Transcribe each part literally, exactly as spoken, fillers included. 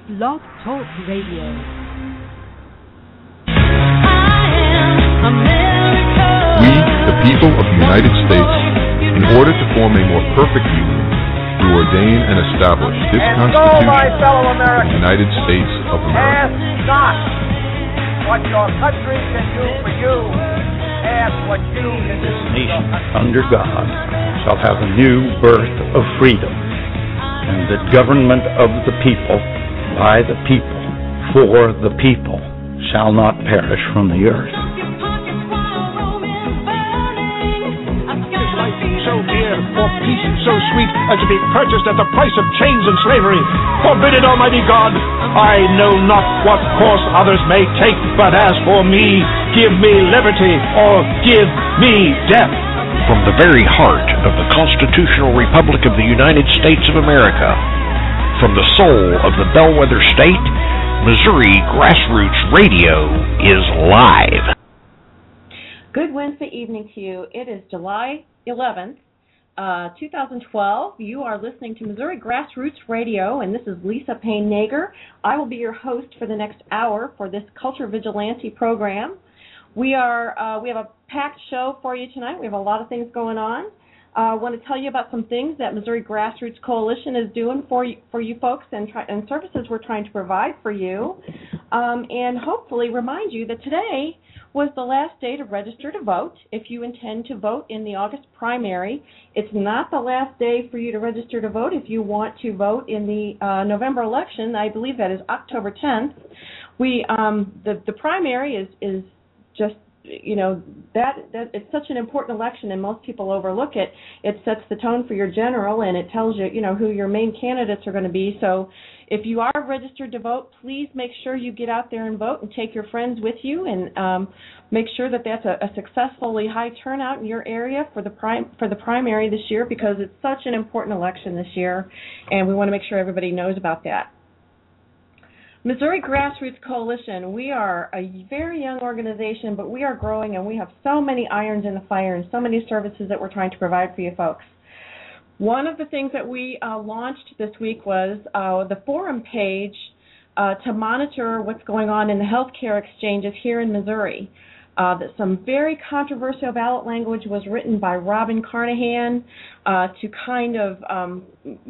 Blog Talk Radio. We, the people of the United States, in order to form a more perfect union, do ordain and establish this and Constitution so, my fellow of the Americans, United States of America. ask not what your country can do for you, ask what you can do for your Nation country. under God shall have a new birth of freedom, and the government of the people, by the people, for the people, shall not perish from the earth. So dear, for peace so sweet as to be purchased at the price of chains and slavery. Forbid it, Almighty God. I know not what course others may take, but as for me, give me liberty or give me death. From the very heart of the Constitutional Republic of the United States of America, from the soul of the bellwether state, Missouri Grassroots Radio is live. Good Wednesday evening to you. It is July eleventh, uh, two thousand twelve. You are listening to Missouri Grassroots Radio, and this is Lisa Payne Nager. I will be your host for the next hour for this Culture Vigilante program. We are uh, we have a packed show for you tonight. We have a lot of things going on. I uh, want to tell you about some things that Missouri Grassroots Coalition is doing for you, for you folks and, try, and services we're trying to provide for you, um, and hopefully remind you that today was the last day to register to vote if you intend to vote in the August primary. It's not the last day for you to register to vote if you want to vote in the uh, November election. I believe that is October tenth. We um, the the primary is is just, you know, that, that it's such an important election, and most people overlook it. It sets the tone for your general, and it tells you, you know, who your main candidates are going to be. So if you are registered to vote, please make sure you get out there and vote and take your friends with you, and um, make sure that that's a, a successfully high turnout in your area for the prim- for the primary this year, because it's such an important election this year, and we want to make sure everybody knows about that. Missouri Grassroots Coalition, we are a very young organization, but we are growing, and we have so many irons in the fire and so many services that we're trying to provide for you folks. One of the things that we uh, launched this week was uh, the forum page uh, to monitor what's going on in the healthcare exchanges here in Missouri. Uh, that some very controversial ballot language was written by Robin Carnahan uh, to kind of um,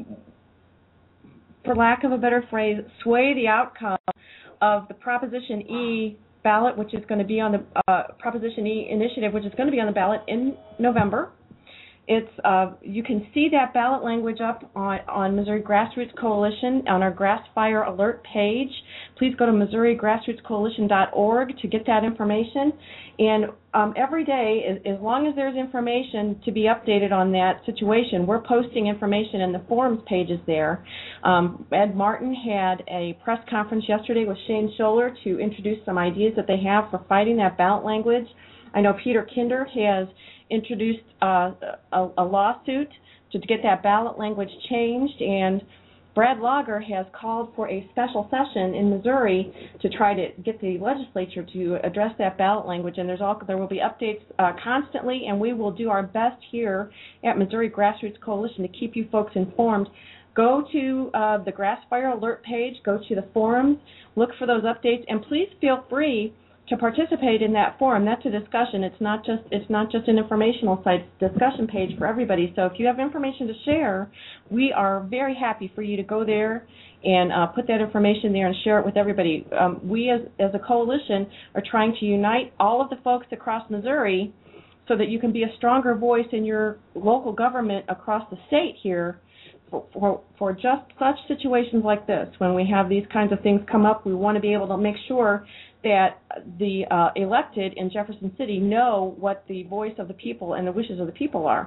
for lack of a better phrase, sway the outcome of the Proposition E ballot, which is going to be on the uh, Proposition E initiative, which is going to be on the ballot in November. It's uh, you can see that ballot language up on, on Missouri Grassroots Coalition on our Grass Fire Alert page. Please go to Missouri Grassroots Coalition dot org to get that information. And um, every day, as, as long as there's information to be updated on that situation, we're posting information in the forums pages there. Um, Ed Martin had a press conference yesterday with Shane Scholler to introduce some ideas that they have for fighting that ballot language. I know Peter Kinder has introduced uh, a, a lawsuit to get that ballot language changed, and Brad Lager has called for a special session in Missouri to try to get the legislature to address that ballot language, and there's all, there will be updates uh, constantly, and we will do our best here at Missouri Grassroots Coalition to keep you folks informed. Go to uh, the Grass Fire Alert page, go to the forums, look for those updates, and please feel free to participate in that forum. That's a discussion. It's not just it's not just an informational site discussion page for everybody. So if you have information to share, we are very happy for you to go there and uh, put that information there and share it with everybody. Um, we as, as a coalition are trying to unite all of the folks across Missouri so that you can be a stronger voice in your local government across the state here for, for, for just such situations like this. When we have these kinds of things come up, we want to be able to make sure that the uh, elected in Jefferson City know what the voice of the people and the wishes of the people are.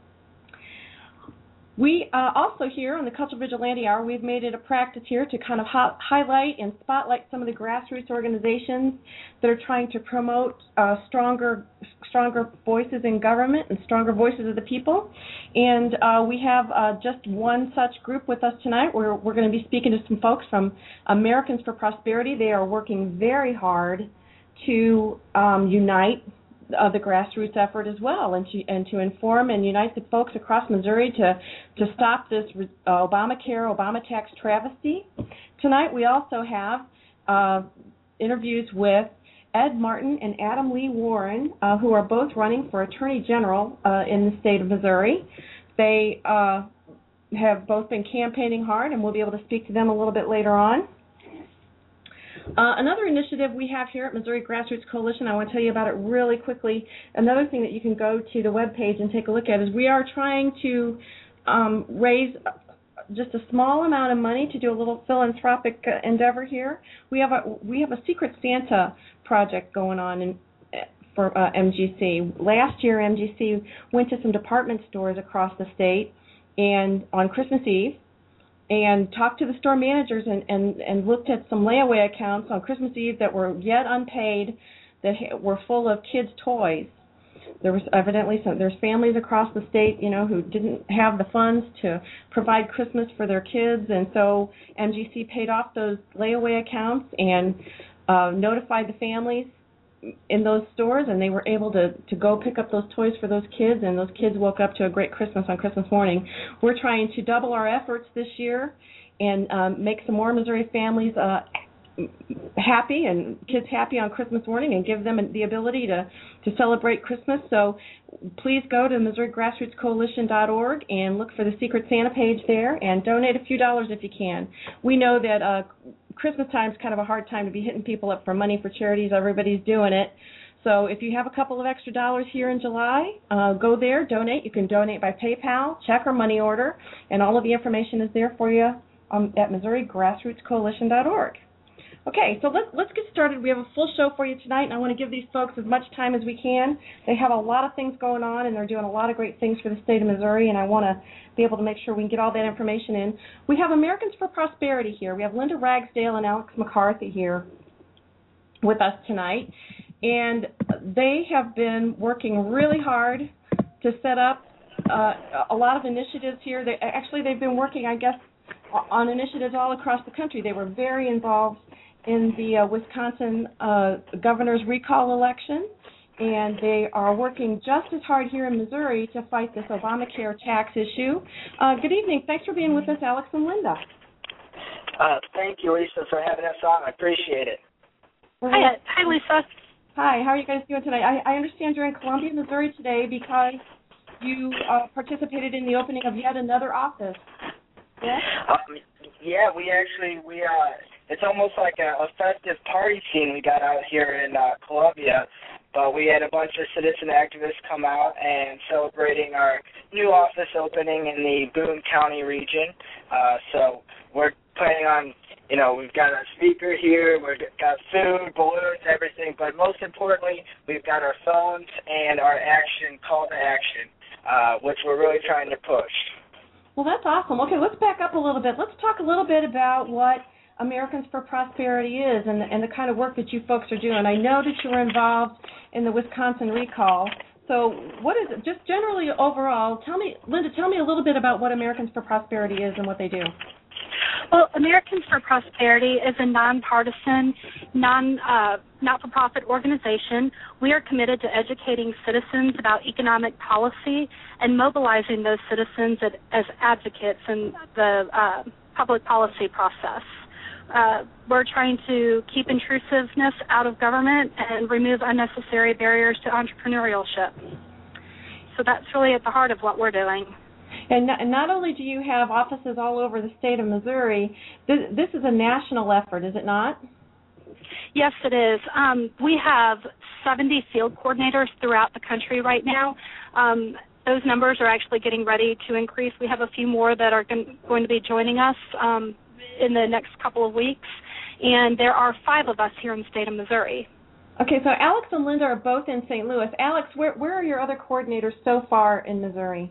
We uh, also here on the Cultural Vigilante Hour, we've made it a practice here to kind of hi- highlight and spotlight some of the grassroots organizations that are trying to promote uh, stronger stronger voices in government and stronger voices of the people. And uh, we have uh, just one such group with us tonight. We're, we're going to be speaking to some folks from Americans for Prosperity. They are working very hard to um, unite uh, the grassroots effort as well, and to and to inform and unite the folks across Missouri to to stop this uh, Obamacare, Obama tax travesty. Tonight we also have uh, interviews with Ed Martin and Adam Lee Warren, uh, who are both running for Attorney General uh, in the state of Missouri. They uh, have both been campaigning hard, and we'll be able to speak to them a little bit later on. Uh, another initiative we have here at Missouri Grassroots Coalition, I want to tell you about it really quickly. Another thing that you can go to the webpage and take a look at is we are trying to um, raise just a small amount of money to do a little philanthropic uh, endeavor here. We have a we have a Secret Santa project going on in, for uh, M G C. Last year, M G C went to some department stores across the state and on Christmas Eve, and talked to the store managers and, and, and looked at some layaway accounts on Christmas Eve that were yet unpaid, that were full of kids' toys. There was evidently some, there's families across the state, you know, who didn't have the funds to provide Christmas for their kids, and so M G C paid off those layaway accounts and uh, notified the families in those stores, and they were able to, to go pick up those toys for those kids, and those kids woke up to a great Christmas on Christmas morning. We're trying to double our efforts this year and um, make some more Missouri families uh, happy and kids happy on Christmas morning and give them the ability to, to celebrate Christmas. So please go to Missouri Grassroots Coalition dot org and look for the Secret Santa page there and donate a few dollars if you can. We know that uh, Christmas time is kind of a hard time to be hitting people up for money for charities. Everybody's doing it. So if you have a couple of extra dollars here in July, uh, go there, donate. You can donate by PayPal, check, or money order, and all of the information is there for you um, at Missouri Grassroots Coalition dot org. Okay, so let's, let's get started. We have a full show for you tonight, and I want to give these folks as much time as we can. They have a lot of things going on, and they're doing a lot of great things for the state of Missouri, and I want to be able to make sure we can get all that information in. We have Americans for Prosperity here. We have Linda Ragsdale and Alex McCarthy here with us tonight, and they have been working really hard to set up uh, a lot of initiatives here. They, actually, they've been working, I guess, on initiatives all across the country. They were very involved in the uh, Wisconsin uh, governor's recall election, and they are working just as hard here in Missouri to fight this Obamacare tax issue. Uh, good evening. Thanks for being with us, Alex and Linda. Uh, thank you, Lisa, for having us on. I appreciate it. Hi, hi, Lisa. Hi, how are you guys doing tonight? I, I understand you're in Columbia, Missouri today because you uh, participated in the opening of yet another office. Yeah? Um, yeah, we actually, we uh, it's almost like a, a festive party scene we got out here in uh, Columbia, but we had a bunch of citizen activists come out and celebrating our new office opening in the Boone County region. Uh, so we're planning on, you know, we've got a speaker here, we've got food, balloons, everything, but most importantly, we've got our phones and our action, call to action, uh, which we're really trying to push. Well, that's awesome. Okay, let's back up a little bit. Let's talk a little bit about what Americans for Prosperity is and the, and the kind of work that you folks are doing. I know that you were involved in the Wisconsin recall. So what is it, just generally overall, tell me, Linda, tell me a little bit about what Americans for Prosperity is and what they do. Well, Americans for Prosperity is a nonpartisan, non, uh, not-for-profit organization. We are committed to educating citizens about economic policy and mobilizing those citizens as, as advocates in the uh, public policy process. Uh, we're trying to keep intrusiveness out of government and remove unnecessary barriers to entrepreneurship. So that's really at the heart of what we're doing. And not, and not only do you have offices all over the state of Missouri, this, this is a national effort, is it not? Yes, it is. Um, we have seventy field coordinators throughout the country right now. Um, those numbers are actually getting ready to increase. We have a few more that are going to be joining us um, in the next couple of weeks, and there are five of us here in the state of Missouri. Okay, so Alex and Linda are both in Saint Louis. Alex, where, where are your other coordinators so far in Missouri?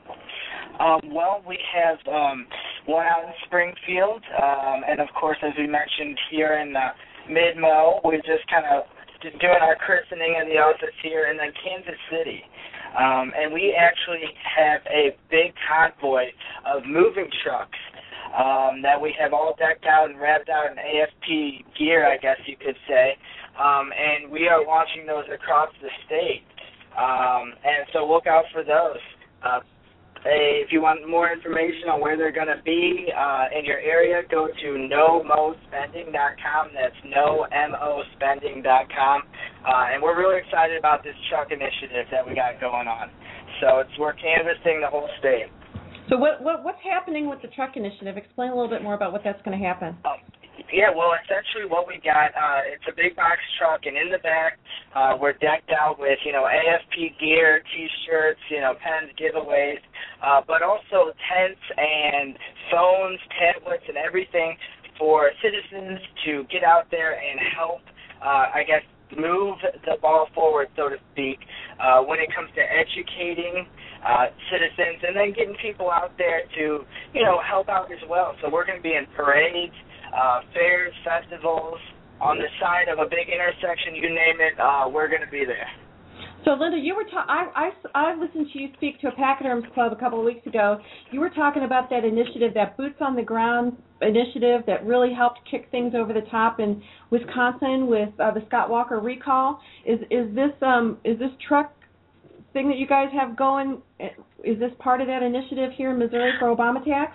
Um, well, we have um, one out in Springfield, um, and, of course, as we mentioned here in uh, Mid-Mo, we're just kind of doing our christening of the office here, and then Kansas City. Um, and we actually have a big convoy of moving trucks um, that we have all decked out and wrapped out in A F P gear, I guess you could say, um, and we are launching those across the state. Um, and so look out for those. Uh, If you want more information on where they're going to be uh, in your area, go to no mo spending dot com. That's no mo spending dot com. Uh, and we're really excited about this truck initiative that we got going on. So it's we're canvassing the whole state. So what, what what's happening with the truck initiative? Explain a little bit more about what that's going to happen. Um, Yeah, well, essentially what we got, uh, it's a big box truck, and in the back uh, we're decked out with, you know, A F P gear, T-shirts, you know, pens, giveaways, uh, but also tents and phones, tablets, and everything for citizens to get out there and help, uh, I guess, move the ball forward, so to speak, uh, when it comes to educating uh, citizens and then getting people out there to, you know, help out as well. So we're going to be in parades, Uh, fairs, festivals, on the side of a big intersection, you name it, uh, we're going to be there. So, Linda, you were ta- I, I, I listened to you speak to a Pachyderms Club a couple of weeks ago. You were talking about that initiative, that Boots on the Ground initiative that really helped kick things over the top in Wisconsin with uh, the Scott Walker recall. Is is this um is this truck thing that you guys have going, is this part of that initiative here in Missouri for Obama tax?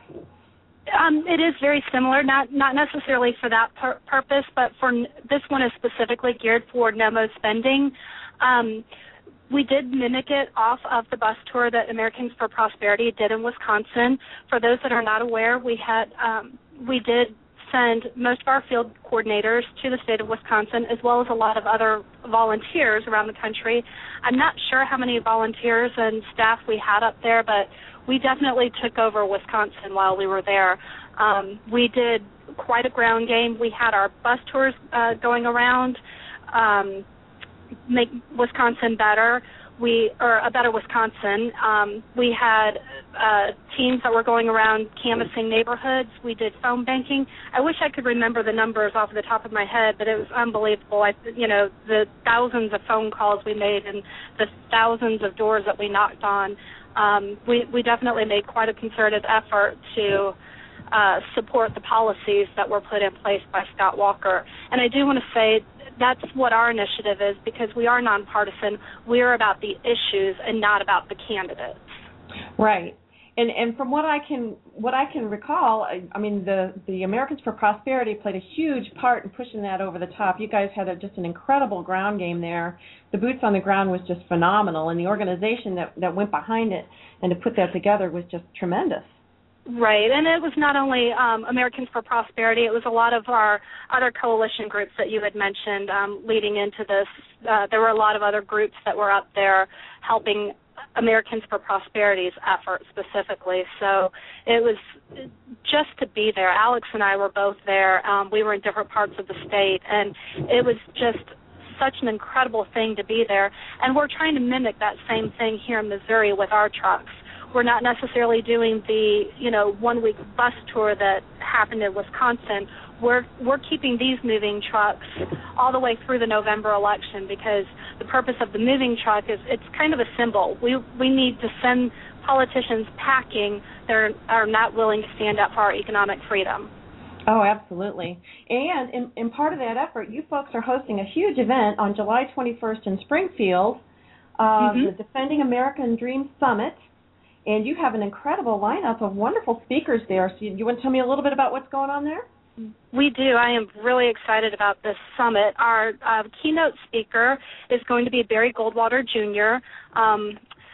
Um, it is very similar, not not necessarily for that pur- purpose, but for n- this one is specifically geared for no mo spending. Um, we did mimic it off of the bus tour that Americans for Prosperity did in Wisconsin. For those that are not aware, we had um, we did send most of our field coordinators to the state of Wisconsin, as well as a lot of other volunteers around the country. I'm not sure how many volunteers and staff we had up there, but we definitely took over Wisconsin while we were there. Um, we did quite a ground game. We had our bus tours uh, going around, um, make Wisconsin better. We or a better Wisconsin. Um, we had uh, teams that were going around canvassing neighborhoods. We did phone banking. I wish I could remember the numbers off the top of my head, but it was unbelievable. I, you know, the thousands of phone calls we made and the thousands of doors that we knocked on. Um, we, we definitely made quite a concerted effort to uh, support the policies that were put in place by Scott Walker. And I do want to say that's what our initiative is, because we are nonpartisan. We're about the issues and not about the candidates. Right. And and from what I can what I can recall, I, I mean the the Americans for Prosperity played a huge part in pushing that over the top. You guys had a, just an incredible ground game there. The boots on the ground was just phenomenal, and the organization that that went behind it and to put that together was just tremendous. Right, and it was not only um, Americans for Prosperity, it was a lot of our other coalition groups that you had mentioned um, leading into this. Uh, there were a lot of other groups that were up there helping Americans for Prosperity's effort specifically. So it was just to be there. Alex and I were both there. Um, we were in different parts of the state, and it was just such an incredible thing to be there. And we're trying to mimic that same thing here in Missouri with our trucks. We're not necessarily doing the, you know, one-week bus tour that happened in Wisconsin. We're we're keeping these moving trucks all the way through the November election, because the purpose of the moving truck is it's kind of a symbol. We we need to send politicians packing that are not willing to stand up for our economic freedom. Oh, absolutely. And in, in part of that effort, you folks are hosting a huge event on July twenty-first in Springfield, uh, mm-hmm. the Defending American Dream Summit. And you have an incredible lineup of wonderful speakers there. So you, you want to tell me a little bit about what's going on there? We do. I am really excited about this summit. Our uh, keynote speaker is going to be Barry Goldwater, Junior Um,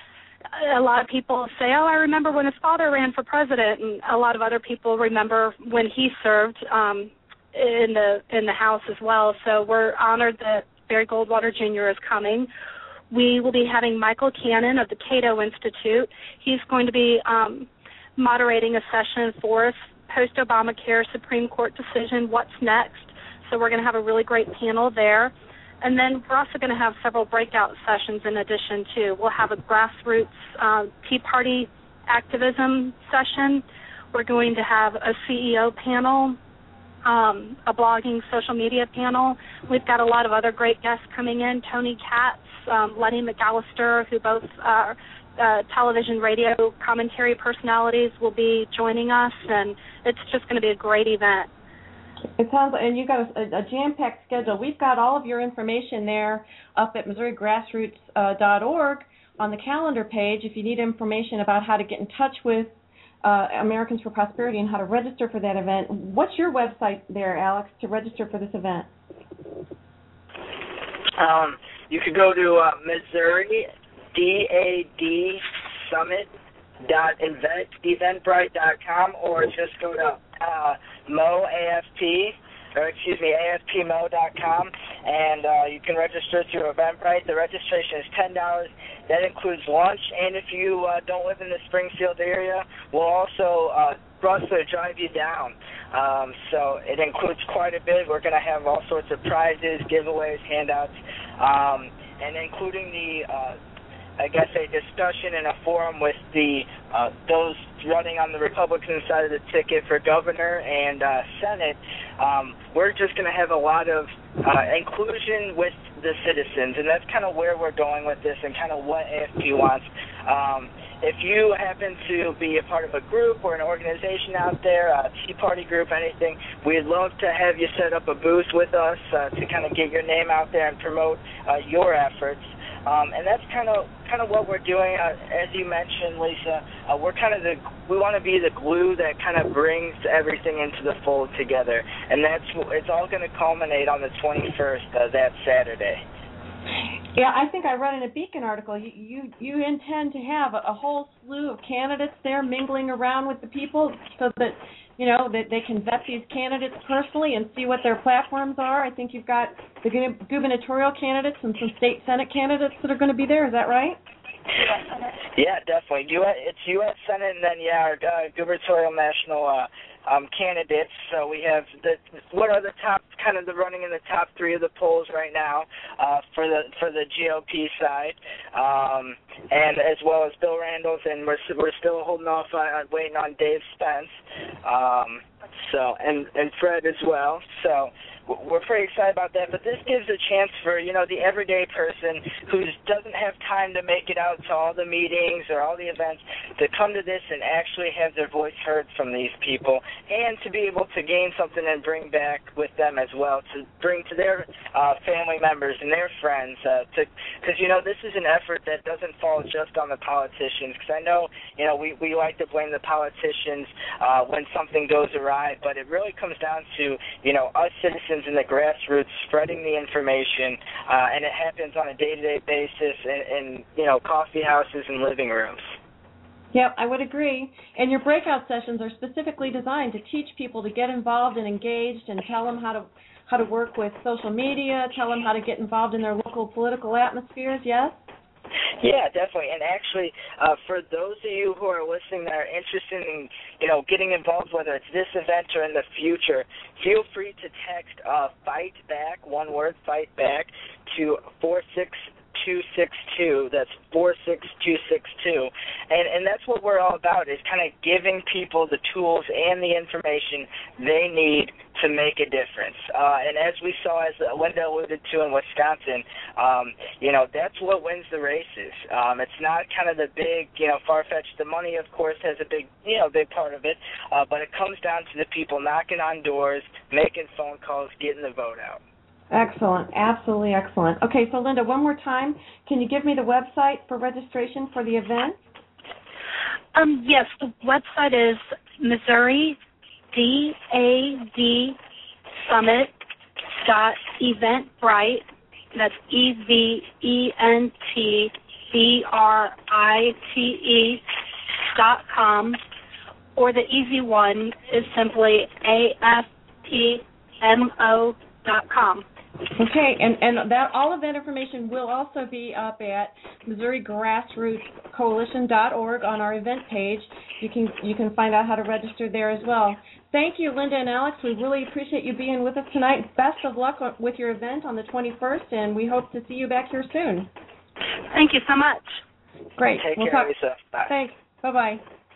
a lot of people say, oh, I remember when his father ran for president, and a lot of other people remember when he served um, in the in the House as well. So we're honored that Barry Goldwater, Junior is coming. We will be having Michael Cannon of the Cato Institute. He's going to be um, moderating a session for us, post-Obamacare Supreme Court decision, what's next. So we're going to have a really great panel there. And then we're also going to have several breakout sessions in addition, too. We'll have a grassroots uh, Tea Party activism session. We're going to have a C E O panel, um, a blogging social media panel. We've got a lot of other great guests coming in, Tony Katz, um, Lenny McAllister, who both are uh, television, radio commentary personalities, will be joining us, and it's just going to be a great event. It sounds like, and you've got a, a jam-packed schedule. We've got all of your information there up at Missouri Grassroots dot org on the calendar page if you need information about how to get in touch with uh, Americans for Prosperity and how to register for that event. What's your website there, Alex, to register for this event? Um, you could go to uh, Missouri D A D Summit dot eventbrite dot com or just go to uh, Mo A F P, or excuse me, A F P mo dot com, and uh, you can register through Eventbrite. The registration is ten dollars. That includes lunch, and if you uh, don't live in the Springfield area, we'll also uh, bus or drive you down. Um, so it includes quite a bit. We're going to have all sorts of prizes, giveaways, handouts, um, and including the uh, I guess a discussion and a forum with the uh, those running on the Republican side of the ticket for governor and uh, Senate. Um, we're just going to have a lot of uh, inclusion with the citizens, and that's kind of where we're going with this and kind of what A F P wants. Um, if you happen to be a part of a group or an organization out there, a Tea Party group, anything, we'd love to have you set up a booth with us uh, to kind of get your name out there and promote uh, your efforts. Um, and that's kind of kind of what we're doing. Uh, as you mentioned, Lisa, uh, we're kind of the we want to be the glue that kind of brings everything into the fold together, and that's it's all going to culminate on the twenty-first, uh, that Saturday. Yeah, I think I read in a Beacon article. You you, you intend to have a, a whole slew of candidates there mingling around with the people, so that you know that they can vet these candidates personally and see what their platforms are. I think you've got the gubernatorial candidates and some state senate candidates that are going to be there. Is that right? Yeah, definitely. U S, it's U S Senate, and then yeah, our uh, gubernatorial national uh, um, candidates. So we have the what are the top kind of the running in the top three of the polls right now uh, for the for the G O P side, um, and as well as Bill Randall's, and we're we're still holding off on waiting on Dave Spence. Um, so and and Fred as well. So we're pretty excited about that, but this gives a chance for, you know, the everyday person who doesn't have time to make it out to all the meetings or all the events to come to this and actually have their voice heard from these people, and to be able to gain something and bring back with them as well, to bring to their uh, family members and their friends, uh, to because, you know, this is an effort that doesn't fall just on the politicians, because I know, you know, we, we like to blame the politicians uh, when something goes awry, but it really comes down to, you know, us citizens in the grassroots spreading the information, uh, and it happens on a day-to-day basis in, in, you know, coffee houses and living rooms. Yep, I would agree. And your breakout sessions are specifically designed to teach people to get involved and engaged, and tell them how to how to work with social media, tell them how to get involved in their local political atmospheres, yes? Yeah, definitely. And actually, uh, for those of you who are listening that are interested in, you know, getting involved, whether it's this event or in the future, feel free to text uh, Fight Back, one word, Fight Back, to four six two six two. That's four six two six two. And and that's what we're all about, is kind of giving people the tools and the information they need to make a difference. Uh, and as we saw, as Linda alluded to in Wisconsin, um, you know, that's what wins the races. Um, it's not kind of the big, you know, far-fetched. The money, of course, has a big, you know, big part of it, uh, but it comes down to the people knocking on doors, making phone calls, getting the vote out. Excellent. Absolutely excellent. Okay, so Linda, one more time, can you give me the website for registration for the event? Um, yes, the website is Missouri D A D Summit dot Eventbrite. That's E V E N T B R I T E dot com. Or the easy one is simply A F P M O dot com. Okay, and, and that all of that information will also be up at Missouri Grassroots Coalition dot org on our event page. You can you can find out how to register there as well. Thank you, Linda and Alex. We really appreciate you being with us tonight. Best of luck with your event on the twenty-first, and we hope to see you back here soon. Thank you so much. Great. Take we'll care, talk. Lisa. Bye. Thanks. Bye-bye.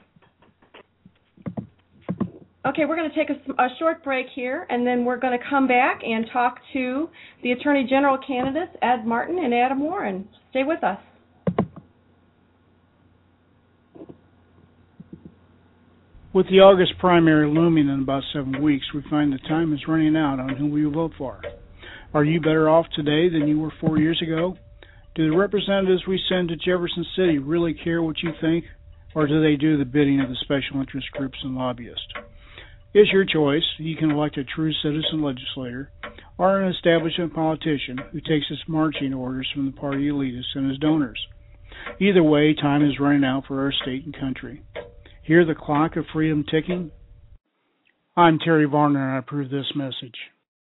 Okay, we're going to take a, a short break here, and then we're going to come back and talk to the Attorney General candidates, Ed Martin and Adam Warren. Stay with us. With the August primary looming in about seven weeks, we find the time is running out on who we will vote for. Are you better off today than you were four years ago? Do the representatives we send to Jefferson City really care what you think, or do they do the bidding of the special interest groups and lobbyists? It's your choice. You can elect a true citizen legislator or an establishment politician who takes his marching orders from the party elitists and his donors. Either way, time is running out for our state and country. Hear the clock of freedom ticking? I'm Terry Varner, and I approve this message.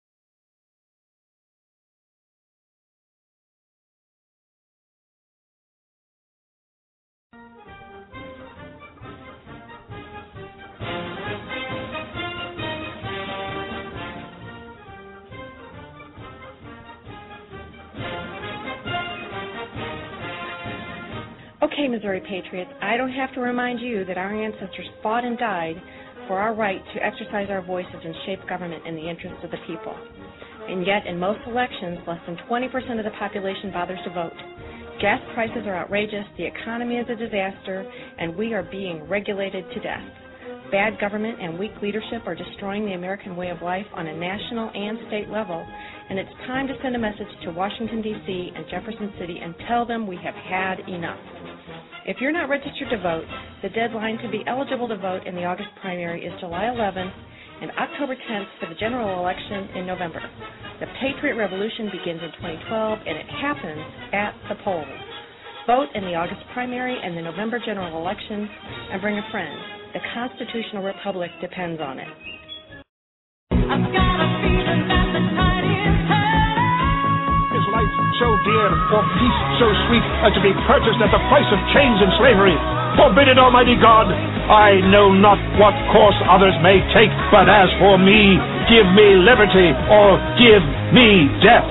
Okay, Missouri Patriots, I don't have to remind you that our ancestors fought and died for our right to exercise our voices and shape government in the interest of the people. And yet, in most elections, less than twenty percent of the population bothers to vote. Gas prices are outrageous, the economy is a disaster, and we are being regulated to death. Bad government and weak leadership are destroying the American way of life on a national and state level, and it's time to send a message to Washington, D C and Jefferson City and tell them we have had enough. If you're not registered to vote, the deadline to be eligible to vote in the August primary is July eleventh and October tenth for the general election in November. The Patriot Revolution begins in twenty twelve, and it happens at the polls. Vote in the August primary and the November general election, and bring a friend. The constitutional republic depends on it. I've got a feeling that the tide is turning. Is life so dear, or peace so sweet, as to be purchased at the price of chains and slavery? Forbid it, Almighty God! I know not what course others may take, but as for me, give me liberty, or give me death.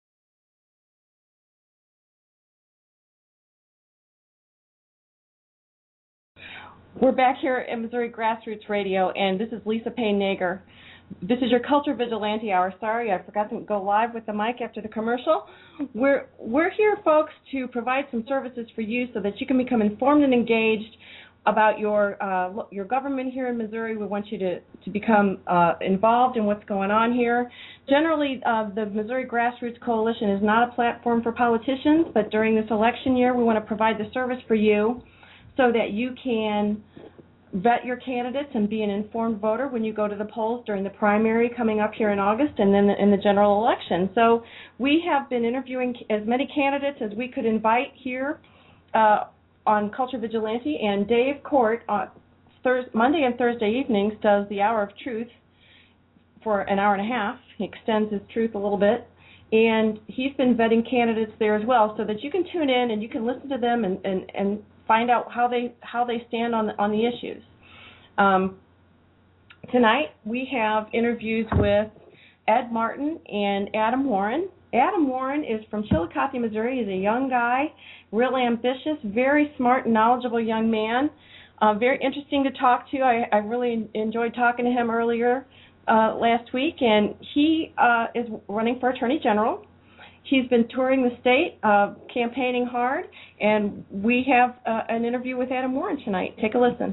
We're back here at Missouri Grassroots Radio, and this is Lisa Payne Nager. This is your Culture Vigilante Hour. Sorry, I forgot to go live with the mic after the commercial. We're we're here, folks, to provide some services for you so that you can become informed and engaged about your uh, your government here in Missouri. We want you to, to become uh, involved in what's going on here. Generally, uh, the Missouri Grassroots Coalition is not a platform for politicians, but during this election year, we want to provide the service for you so that you can vet your candidates and be an informed voter when you go to the polls during the primary coming up here in August and then in the general election. So we have been interviewing as many candidates as we could invite here uh, on Culture Vigilante, and Dave Court on Thursday, Monday and Thursday evenings does the Hour of Truth for an hour and a half. He extends his truth a little bit, and he's been vetting candidates there as well so that you can tune in and you can listen to them and, and, and find out how they how they stand on the, on the issues. Um, tonight we have interviews with Ed Martin and Adam Warren. Adam Warren is from Chillicothe, Missouri. He's a young guy, really ambitious, very smart and knowledgeable young man. Uh, very interesting to talk to. I, I really enjoyed talking to him earlier uh, last week, and he uh, is running for Attorney General. He's been touring the state, uh, campaigning hard, and we have uh, an interview with Adam Warren tonight. Take a listen.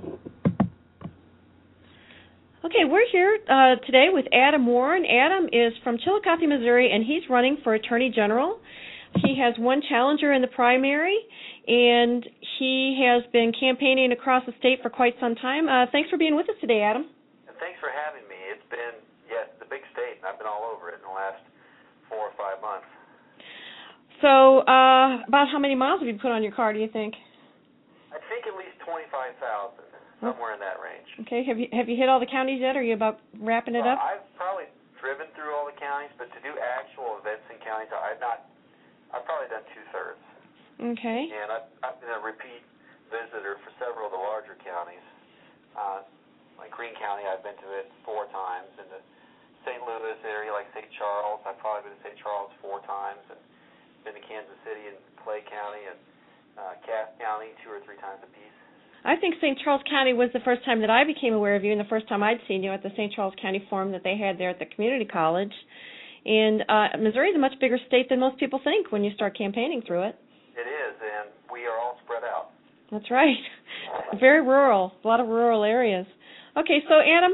Okay, we're here uh, today with Adam Warren. Adam is from Chillicothe, Missouri, and he's running for Attorney General. He has one challenger in the primary, and he has been campaigning across the state for quite some time. Uh, thanks for being with us today, Adam. Thanks for having me. It's been, yes, the big state, and I've been all over it in the last four or five months. So, uh, about how many miles have you put on your car, do you think? I think at least twenty-five thousand, somewhere in that range. Okay. Have you have you hit all the counties yet, or are you about wrapping it well, up? I've probably driven through all the counties, but to do actual events in counties, I've not. I've probably done two-thirds. Okay. And I've, I've been a repeat visitor for several of the larger counties. Uh, like Greene County, I've been to it four times. In the Saint Louis area, like Saint Charles, I've probably been to Saint Charles four times. And been to Kansas City and Clay County and uh, Cass County two or three times apiece. I think Saint Charles County was the first time that I became aware of you, and the first time I'd seen you at the Saint Charles County Forum that they had there at the community college. And uh, Missouri is a much bigger state than most people think when you start campaigning through it. It is, and we are all spread out. That's right. Very rural, a lot of rural areas. Okay, so Adam,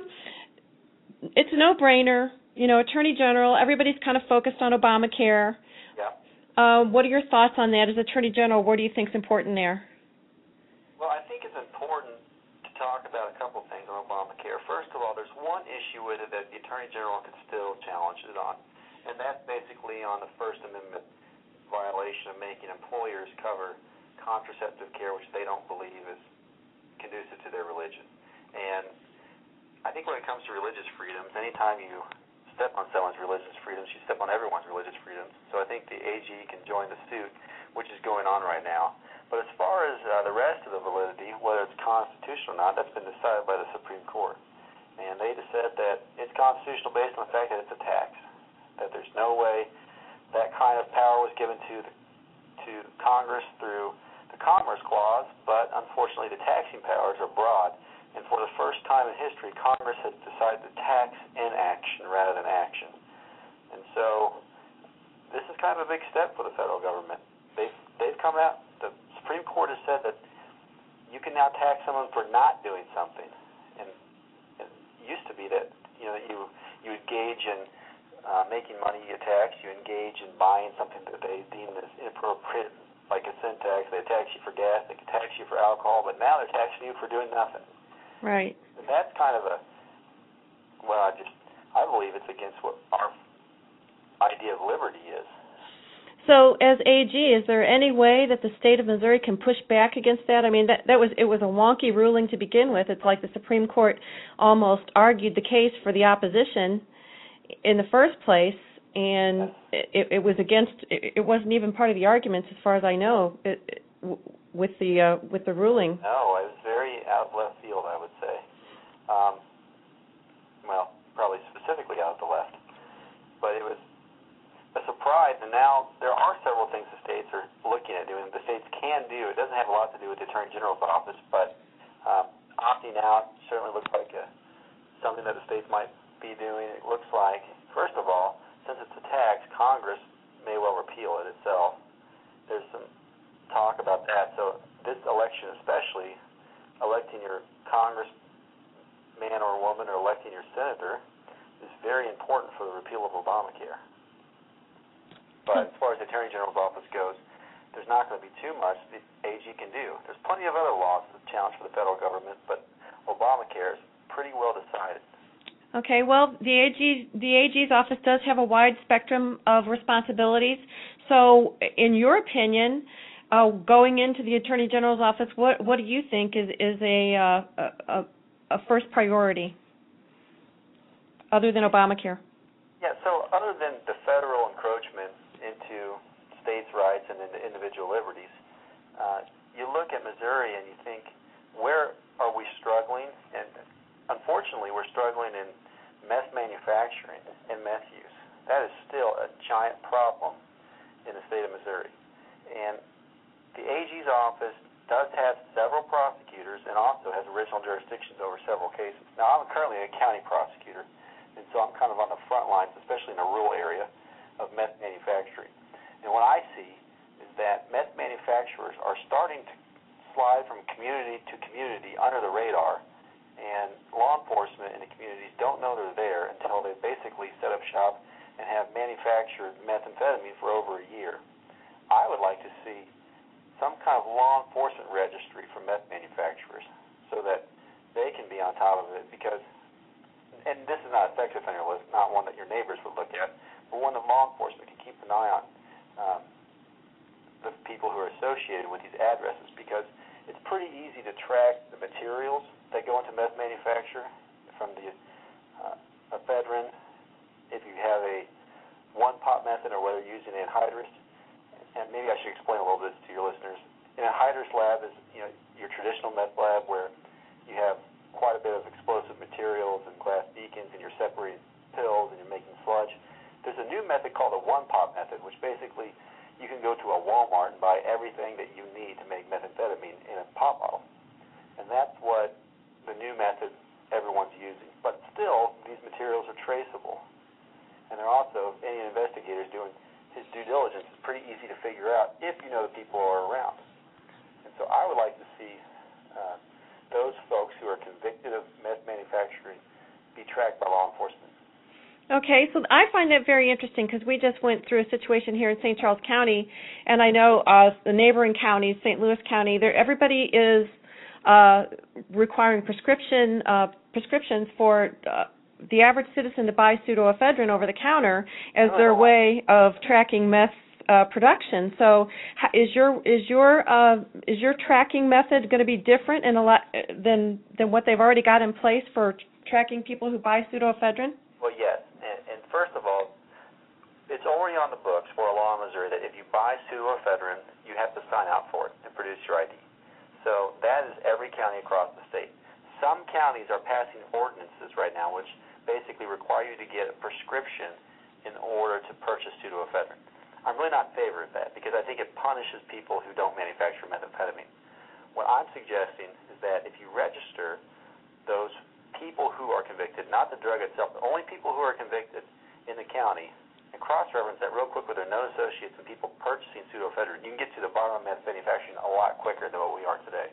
it's a no-brainer. You know, Attorney General, everybody's kind of focused on Obamacare. Yeah. Uh, what are your thoughts on that? As Attorney General, what do you think is important there? Well, I think it's important to talk about a couple things on Obamacare. First of all, there's one issue with it that the Attorney General can still challenge it on, and that's basically on the First Amendment violation of making employers cover contraceptive care, which they don't believe is conducive to their religion. And I think when it comes to religious freedoms, anytime you step on someone's religious freedoms, you step on everyone's religious freedoms. So I think the A G can join the suit, which is going on right now. But as far as uh, the rest of the validity, whether it's constitutional or not, that's been decided by the Supreme Court. And they just said that it's constitutional based on the fact that it's a tax, that there's no way that kind of power was given to the, to Congress through the Commerce Clause, but unfortunately the taxing powers are broad. And for the first time in history, Congress has decided to tax inaction rather than action. And so this is kind of a big step for the federal government. They've, they've come out, the Supreme Court has said that you can now tax someone for not doing something. And it used to be that, you know, you, you engage in uh, making money, you get taxed, you engage in buying something that they deem as inappropriate, like a sin tax. They tax you for gas, they can tax you for alcohol, but now they're taxing you for doing nothing. Right. And that's kind of a, well, I just, I believe it's against what our idea of liberty is. So, as A G, is there any way that the state of Missouri can push back against that? I mean, that that was it was a wonky ruling to begin with. It's like the Supreme Court almost argued the case for the opposition in the first place, and it, it was against. It, it wasn't even part of the arguments, as far as I know, it, it, with the uh, with the ruling. No, it was very out of left field, I would say. Um, well, probably specifically out of the left, but it was a surprise. And now there are several things the states are looking at doing. The states can do. It doesn't have a lot to do with the Attorney General's office, but um, opting out certainly looks like a, something that the states might be doing. It looks like, first of all, since it's a tax, Congress may well repeal it itself. There's some talk about that. So this election especially, electing your congressman or woman or electing your senator is very important for the repeal of Obamacare. But as far as the Attorney General's office goes, there's not going to be too much the A G can do. There's plenty of other laws that challenge for the federal government, but Obamacare is pretty well decided. Okay, well, the A G, the A G's office does have a wide spectrum of responsibilities. So, in your opinion, uh, going into the Attorney General's office, what what do you think is is a uh, a, a first priority, other than Obamacare? Yeah. So, other than the federal encroachment into states' rights and into individual liberties, uh, you look at Missouri and you think, where are we struggling? And unfortunately, we're struggling in meth manufacturing and meth use. That is still a giant problem in the state of Missouri. And the A G's office does have several prosecutors and also has original jurisdictions over several cases. Now, I'm currently a county prosecutor, and so I'm kind of on the front lines, especially in a rural area, of meth manufacturing. And what I see is that meth manufacturers are starting to slide from community to community under the radar, and law enforcement in the communities don't know they're there until they basically set up shop and have manufactured methamphetamine for over a year. I would like to see some kind of law enforcement registry for meth manufacturers so that they can be on top of it, because, and this is not a sex offender list, not one that your neighbors would look at, but one that law enforcement can keep an eye on, um, the people who are associated with these addresses, because it's pretty easy to track the materials that go into meth manufacture from the uh, ephedrine, if you have a one-pot method or whether you're using anhydrous. And maybe I should explain a little bit to your listeners. An anhydrous lab is, you know, your traditional meth lab where you have quite a bit of explosive materials and glass beacons and you're separating pills and you're making sludge. There's a new method called a one-pot method, which basically you can go to a Walmart and buy everything that you need to make methamphetamine in a pop bottle. And that's what the new method everyone's using. But still, these materials are traceable. And they're also, any investigator's doing his due diligence is pretty easy to figure out if you know the people who are around. And so I would like to see uh, those folks who are convicted of meth manufacturing be tracked by law enforcement. Okay, so I find that very interesting because we just went through a situation here in Saint Charles County, and I know uh, the neighboring counties, Saint Louis County, everybody is uh, requiring prescription uh, prescriptions for uh, the average citizen to buy pseudoephedrine over the counter as their way of tracking meth uh, production. So, is your is your uh, is your tracking method going to be different in a lot than than what they've already got in place for tracking people who buy pseudoephedrine? Well, yes, and, and first of all, it's already on the books for a law in Missouri that if you buy pseudoephedrine, you have to sign out for it and produce your I D. So that is every county across the state. Some counties are passing ordinances right now which basically require you to get a prescription in order to purchase pseudoephedrine. I'm really not in favor of that because I think it punishes people who don't manufacture methamphetamine. What I'm suggesting is that if you register those people who are convicted, not the drug itself, the only people who are convicted in the county, and cross-reference that real quick with their known associates and people purchasing pseudoephedrine, you can get to the bottom of meth manufacturing a lot quicker than what we are today.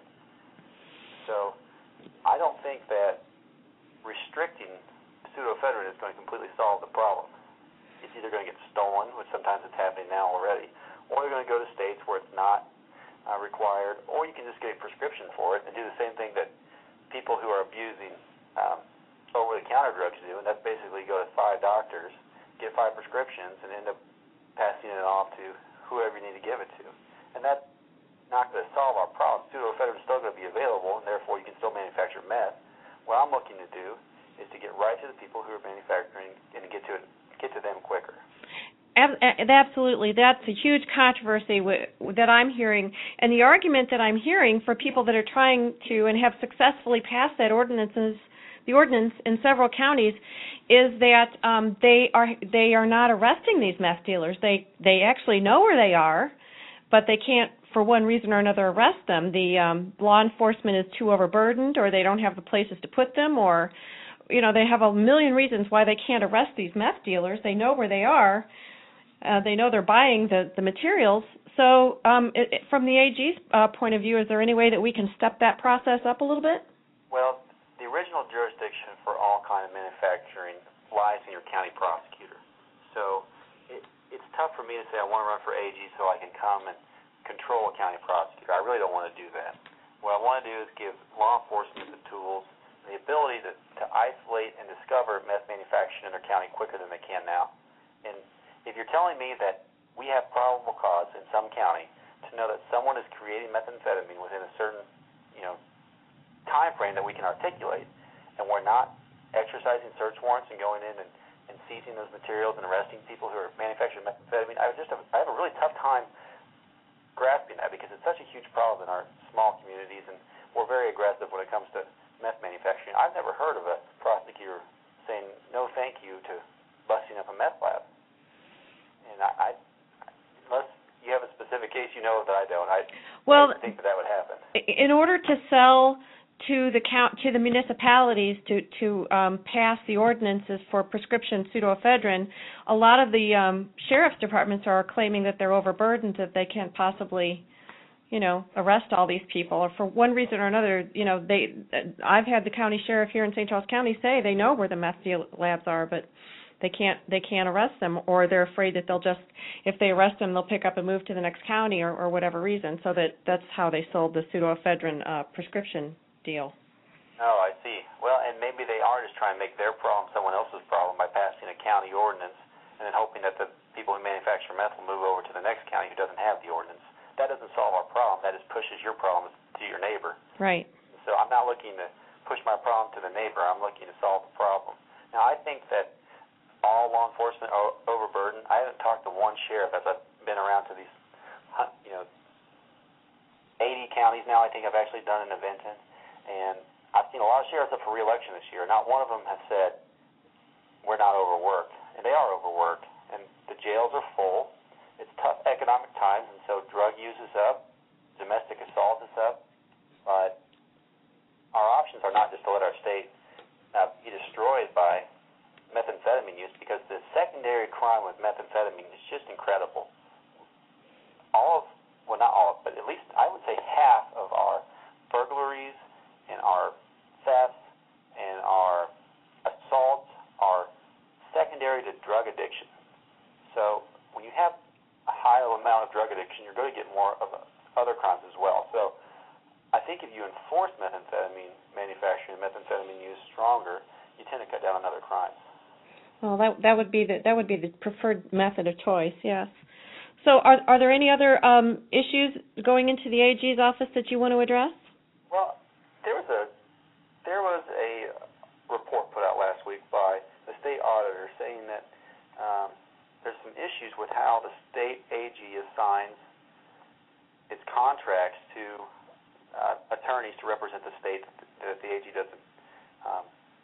So I don't think that restricting pseudoephedrine is going to completely solve the problem. It's either going to get stolen, which sometimes it's happening now already, or you're going to go to states where it's not uh, required, or you can just get a prescription for it and do the same thing that people who are abusing um, over-the-counter drugs do, and that's basically go to five doctors, get five prescriptions, and end up passing it off to whoever you need to give it to. And that's not going to solve our problem. Pseudoephedrine is still going to be available, and therefore you can still manufacture meth. What I'm looking to do is to get right to the people who are manufacturing and to get to it, get to them quicker. Absolutely. That's a huge controversy w- that I'm hearing. And the argument that I'm hearing for people that are trying to and have successfully passed that ordinances, the ordinance in several counties, is that um, they are they are not arresting these meth dealers. They they actually know where they are, but they can't, for one reason or another, arrest them. The um, law enforcement is too overburdened, or they don't have the places to put them, or you know they have a million reasons why they can't arrest these meth dealers. They know where they are. Uh, they know they're buying the, the materials. So um, it, it, from the A G's uh, point of view, is there any way that we can step that process up a little bit? Well, the original jurisdiction for all kind of manufacturing lies in your county prosecutor. So it, it's tough for me to say I want to run for A G so I can come and control a county prosecutor. I really don't want to do that. What I want to do is give law enforcement the tools, the ability to, to isolate and discover meth manufacturing in their county quicker than they can now. And if you're telling me that we have probable cause in some county to know that someone is creating methamphetamine within a certain, you know, time frame that we can articulate, and we're not exercising search warrants and going in and, and seizing those materials and arresting people who are manufacturing methamphetamine, I just have, I have a really tough time grasping that because it's such a huge problem in our small communities, and we're very aggressive when it comes to meth manufacturing. I've never heard of a prosecutor saying no thank you to busting up a meth lab. And I, I unless you have a specific case you know that I don't, I well, don't think that that would happen. In order to sell to the count to the municipalities to to um, pass the ordinances for prescription pseudoephedrine, a lot of the um, sheriff's departments are claiming that they're overburdened, that they can't possibly, you know, arrest all these people, or for one reason or another, you know, they. I've had the county sheriff here in Saint Charles County say they know where the meth deal labs are, but they can't they can't arrest them, or they're afraid that they'll just, if they arrest them, they'll pick up and move to the next county, or, or whatever reason. So that that's how they sold the pseudoephedrine uh, prescription deal. Oh, I see. Well, and maybe they are just trying to make their problem someone else's problem by passing a county ordinance and then hoping that the people who manufacture meth will move over to the next county who doesn't have the ordinance. That doesn't solve our problem. That just pushes your problem to your neighbor. Right. So I'm not looking to push my problem to the neighbor. I'm looking to solve the problem. Now, I think that all law enforcement are overburdened. I haven't talked to one sheriff as I've been around to these, you know, eighty counties now. I think I've actually done an event in, and I've seen a lot of sheriffs up for re-election this year. Not one of them has said we're not overworked, and they are overworked, and the jails are full. It's tough economic times, and so drug use is up, domestic assault is up, but our options are not just to let our state uh, be destroyed by methamphetamine use, because the secondary crime with methamphetamine is just incredible. All of, well, not all of, but at least I would say half of our burglaries and our secondary to drug addiction. So when you have a high amount of drug addiction, you're going to get more of other crimes as well. So I think if you enforce methamphetamine manufacturing and methamphetamine use stronger, you tend to cut down on other crimes. Well, that that would be the that would be the preferred method of choice. Yes. So, are are there any other um, issues going into the A G's office that you want to address? Well, there was a there was a report put out last week by the state auditor saying that um, there's some issues with how the state A G assigns its contracts to uh, attorneys to represent the state that the A G doesn't. Um,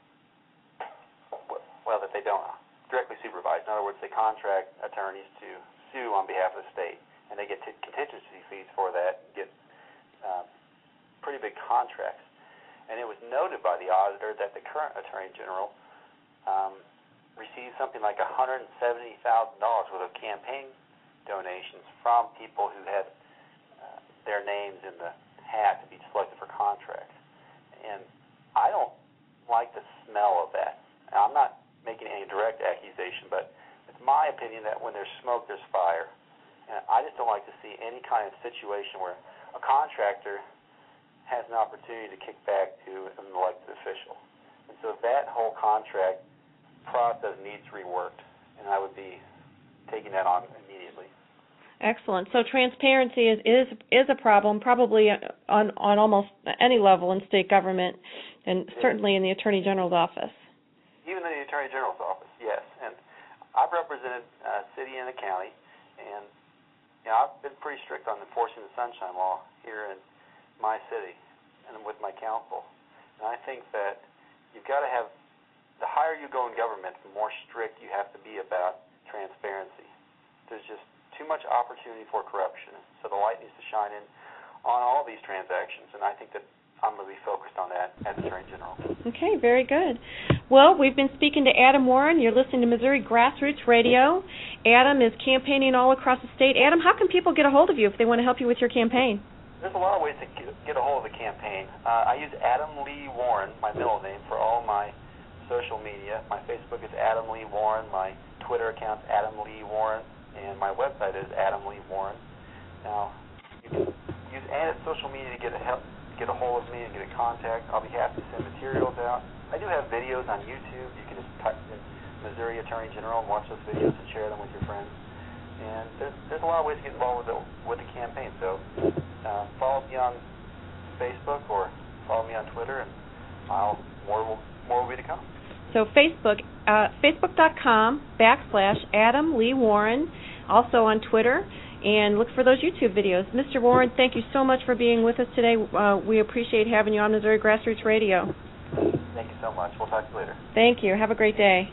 well, that they don't directly supervise. In other words, they contract attorneys to sue on behalf of the state, and they get t- contingency fees for that, get uh, pretty big contracts. And it was noted by the auditor that the current Attorney General um, received something like one hundred seventy thousand dollars worth of campaign donations from people who had uh, their names in the hat to be selected for contracts. And I don't like the smell of that. Now, I'm not making any direct accusation, but it's my opinion that when there's smoke, there's fire. And I just don't like to see any kind of situation where a contractor has an opportunity to kick back to an elected official. And so that whole contract process needs reworked, and I would be taking that on immediately. Excellent. So transparency is is, is a problem, probably on, on almost any level in state government, and certainly in the Attorney General's office. Even in the Attorney General's office, yes. And I've represented a city and a county, and you know, I've been pretty strict on enforcing the Sunshine Law here in my city and with my council. And I think that you've got to have, the higher you go in government, the more strict you have to be about transparency. There's just too much opportunity for corruption, so the light needs to shine in on all these transactions, and I think that I'm going to be focused on that as Attorney General. Okay, very good. Well, we've been speaking to Adam Warren. You're listening to Missouri Grassroots Radio. Adam is campaigning all across the state. Adam, how can people get a hold of you if they want to help you with your campaign? There's a lot of ways to get a hold of the campaign. Uh, I use Adam Lee Warren, my middle name, for all my social media. My Facebook is Adam Lee Warren. My Twitter account's Adam Lee Warren. And my website is Adam Lee Warren. Now, you can use any social media to get a help. get a hold of me and get in contact. I'll be happy to send materials out. I do have videos on YouTube. You can just type in Missouri Attorney General and watch those videos and share them with your friends. And there's, there's a lot of ways to get involved with the, with the campaign. So uh, follow me on Facebook or follow me on Twitter, and I'll, more will, more will be to come. So Facebook, uh, Facebook.com backslash Adam Lee Warren, also on Twitter. And look for those YouTube videos. Mister Warren, thank you so much for being with us today. Uh, we appreciate having you on Missouri Grassroots Radio. Thank you so much. We'll talk to you later. Thank you. Have a great day.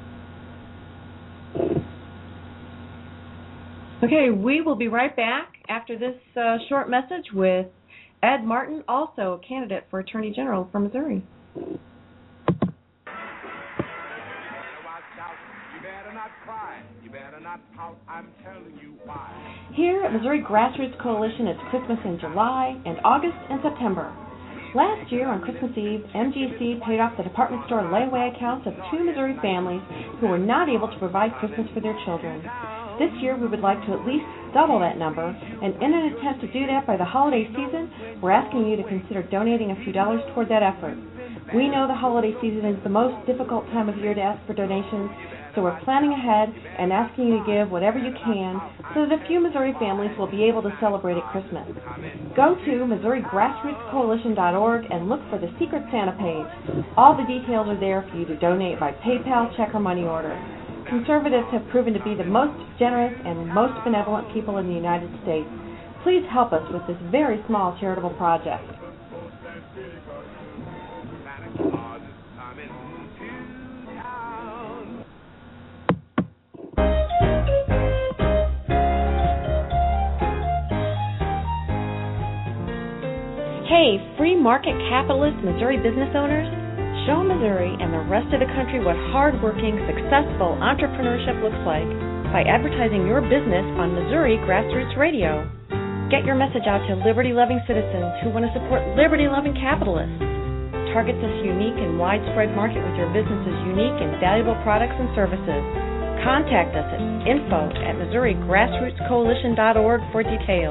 Okay, we will be right back after this uh, short message with Ed Martin, also a candidate for Attorney General for Missouri. Here at Missouri Grassroots Coalition, it's Christmas in July and August and September. Last year on Christmas Eve, M G C paid off the department store layaway accounts of two Missouri families who were not able to provide Christmas for their children. This year we would like to at least double that number, and in an attempt to do that by the holiday season, we're asking you to consider donating a few dollars toward that effort. We know the holiday season is the most difficult time of year to ask for donations, so we're planning ahead and asking you to give whatever you can so that a few Missouri families will be able to celebrate at Christmas. Go to Missouri Grassroots Coalition dot org and look for the Secret Santa page. All the details are there for you to donate by PayPal, check, or money order. Conservatives have proven to be the most generous and most benevolent people in the United States. Please help us with this very small charitable project. Hey, free market capitalist Missouri business owners, show Missouri and the rest of the country what hard-working, successful entrepreneurship looks like by advertising your business on Missouri Grassroots Radio. Get your message out to liberty-loving citizens who want to support liberty-loving capitalists. Target this unique and widespread market with your business's unique and valuable products and services. Contact us at info at Missouri Grassroots Coalition dot org for details.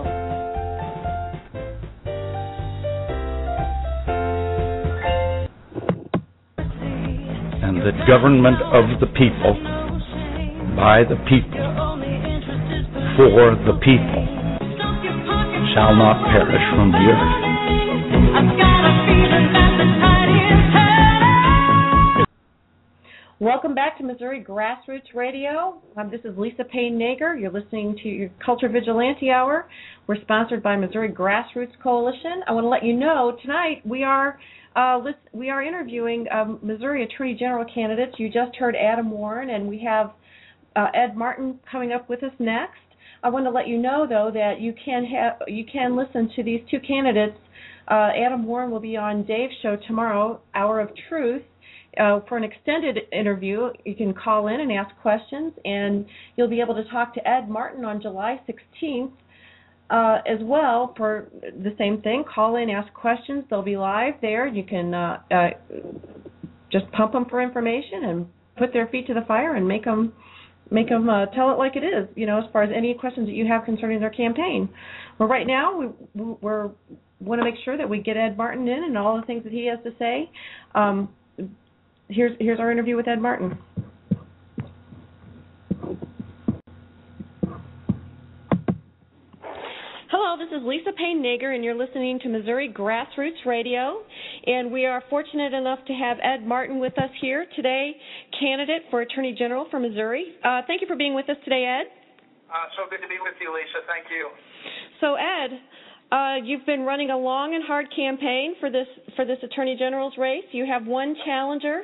And the government of the people, by the people, for the people, shall not perish from the earth. Welcome back to Missouri Grassroots Radio. Um, this is Lisa Payne Nager. You're listening to your Culture Vigilante Hour. We're sponsored by Missouri Grassroots Coalition. I want to let you know tonight we are uh, list, we are interviewing um, Missouri Attorney General candidates. You just heard Adam Warren, and we have uh, Ed Martin coming up with us next. I want to let you know, though, that you can have you can listen to these two candidates. Uh, Adam Warren will be on Dave's show tomorrow, Hour of Truth. Uh, for an extended interview, you can call in and ask questions, and you'll be able to talk to Ed Martin on July sixteenth uh, as well for the same thing. Call in, ask questions. They'll be live there. You can uh, uh, just pump them for information and put their feet to the fire and make them make them uh, tell it like it is, you know, as far as any questions that you have concerning their campaign. Well, right now, we we're, want to make sure that we get Ed Martin in and all the things that he has to say. Um, Here's here's our interview with Ed Martin. Hello, this is Lisa Payne Nager, and you're listening to Missouri Grassroots Radio. And we are fortunate enough to have Ed Martin with us here today, candidate for Attorney General for Missouri. Uh, thank you for being with us today, Ed. Uh, so good to be with you, Lisa. Thank you. So, Ed, uh, you've been running a long and hard campaign for this for this Attorney General's race. You have one challenger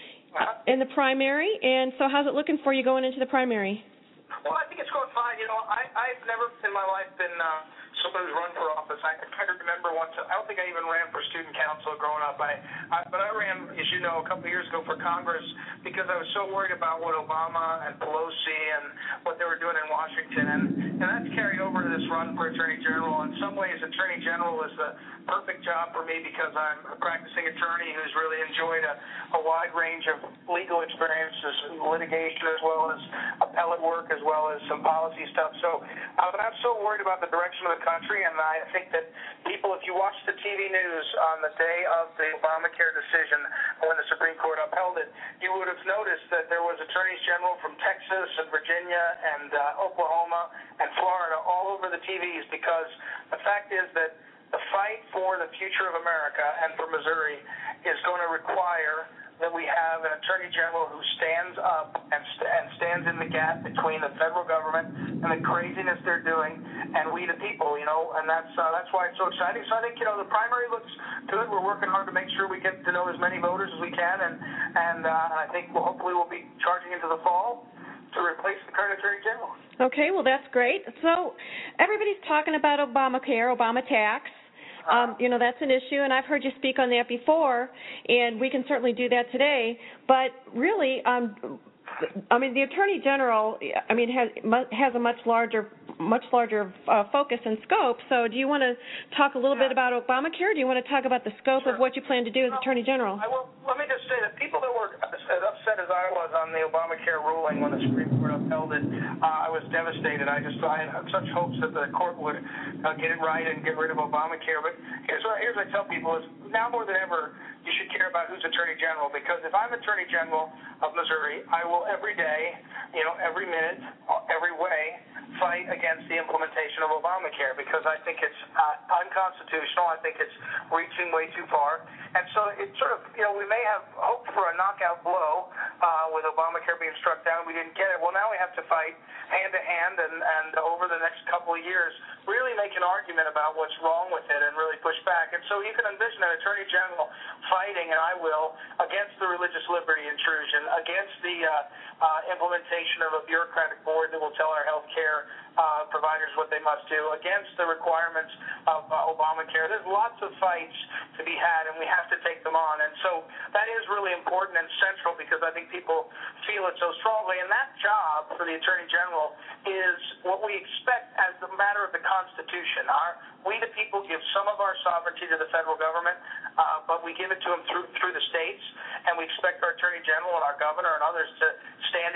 uh, in the primary, and so how's it looking for you going into the primary? Well, I think it's going fine. You know, I, I've never in my life been uh, someone who's run for office. I try to remember once. I don't think I even ran for student council growing up. I, I but I ran, as you know, a couple of years ago for Congress because I was so worried about what Obama and Pelosi and what they were doing in Washington, and and that's carried over to this run for Attorney General. In some ways, Attorney General is the perfect job for me because I'm a practicing attorney who's really enjoyed a, a wide range of legal experiences, litigation as well as appellate work as well as some policy stuff. So uh, but I'm so worried about the direction of the country, and I think that people, if you watch the T V news on the day of the Obamacare decision when the Supreme Court upheld it, you would have noticed that there was attorneys general from Texas and Virginia and uh, Oklahoma and Florida all over the T Vs because the fact is that the fight for the future of America and for Missouri is going to require that we have an Attorney General who stands up and, st- and stands in the gap between the federal government and the craziness they're doing and we the people, you know, and that's uh, that's why it's so exciting. So I think, you know, the primary looks good. We're working hard to make sure we get to know as many voters as we can, and, and, uh, and I think we'll, hopefully we'll be charging into the fall to replace the current Attorney General. Okay, well, that's great. So everybody's talking about Obamacare, Obama tax. Um, you know, that's an issue, and I've heard you speak on that before, and we can certainly do that today. But really, um, I mean, the Attorney General, I mean, has has a much larger, much larger uh, focus and scope. So, do you want to talk a little yeah. bit about Obamacare? Or do you want to talk about the scope sure. of what you plan to do as well, Attorney General? I will, let me just say that people that were as upset as I was on the Obamacare ruling when the Supreme Court upheld it, uh, I was devastated. I just I had such hopes that the court would uh, get it right and get rid of Obamacare. But here's what, here's what I tell people is now more than ever, you should care about who's Attorney General, because if I'm Attorney General of Missouri, I will every day, you know, every minute, every way, fight against the implementation of Obamacare, because I think it's uh, unconstitutional. I think it's reaching way too far. And so it's sort of, you know, we may have hoped for a knockout blow uh, with Obamacare being struck down. We didn't get it. Well, now we have to fight hand to hand and, and over the next couple of years really make an argument about what's wrong with it and really push back. And so you can envision an Attorney General fighting, and I will, against the religious liberty intrusion, against the uh, uh, implementation of a bureaucratic board that will tell our health care uh, providers what they must do, against the requirements of uh, Obamacare. There's lots of fights to be had, and we have to take them on. And so that is really important and central, because I think people feel it so strongly. And that job for the Attorney General is what we expect as the matter of the Constitution. Our, we the people give some of our sovereignty to the federal government, uh, but we give it to them through through the states, and we expect our Attorney General and our governor and others to stand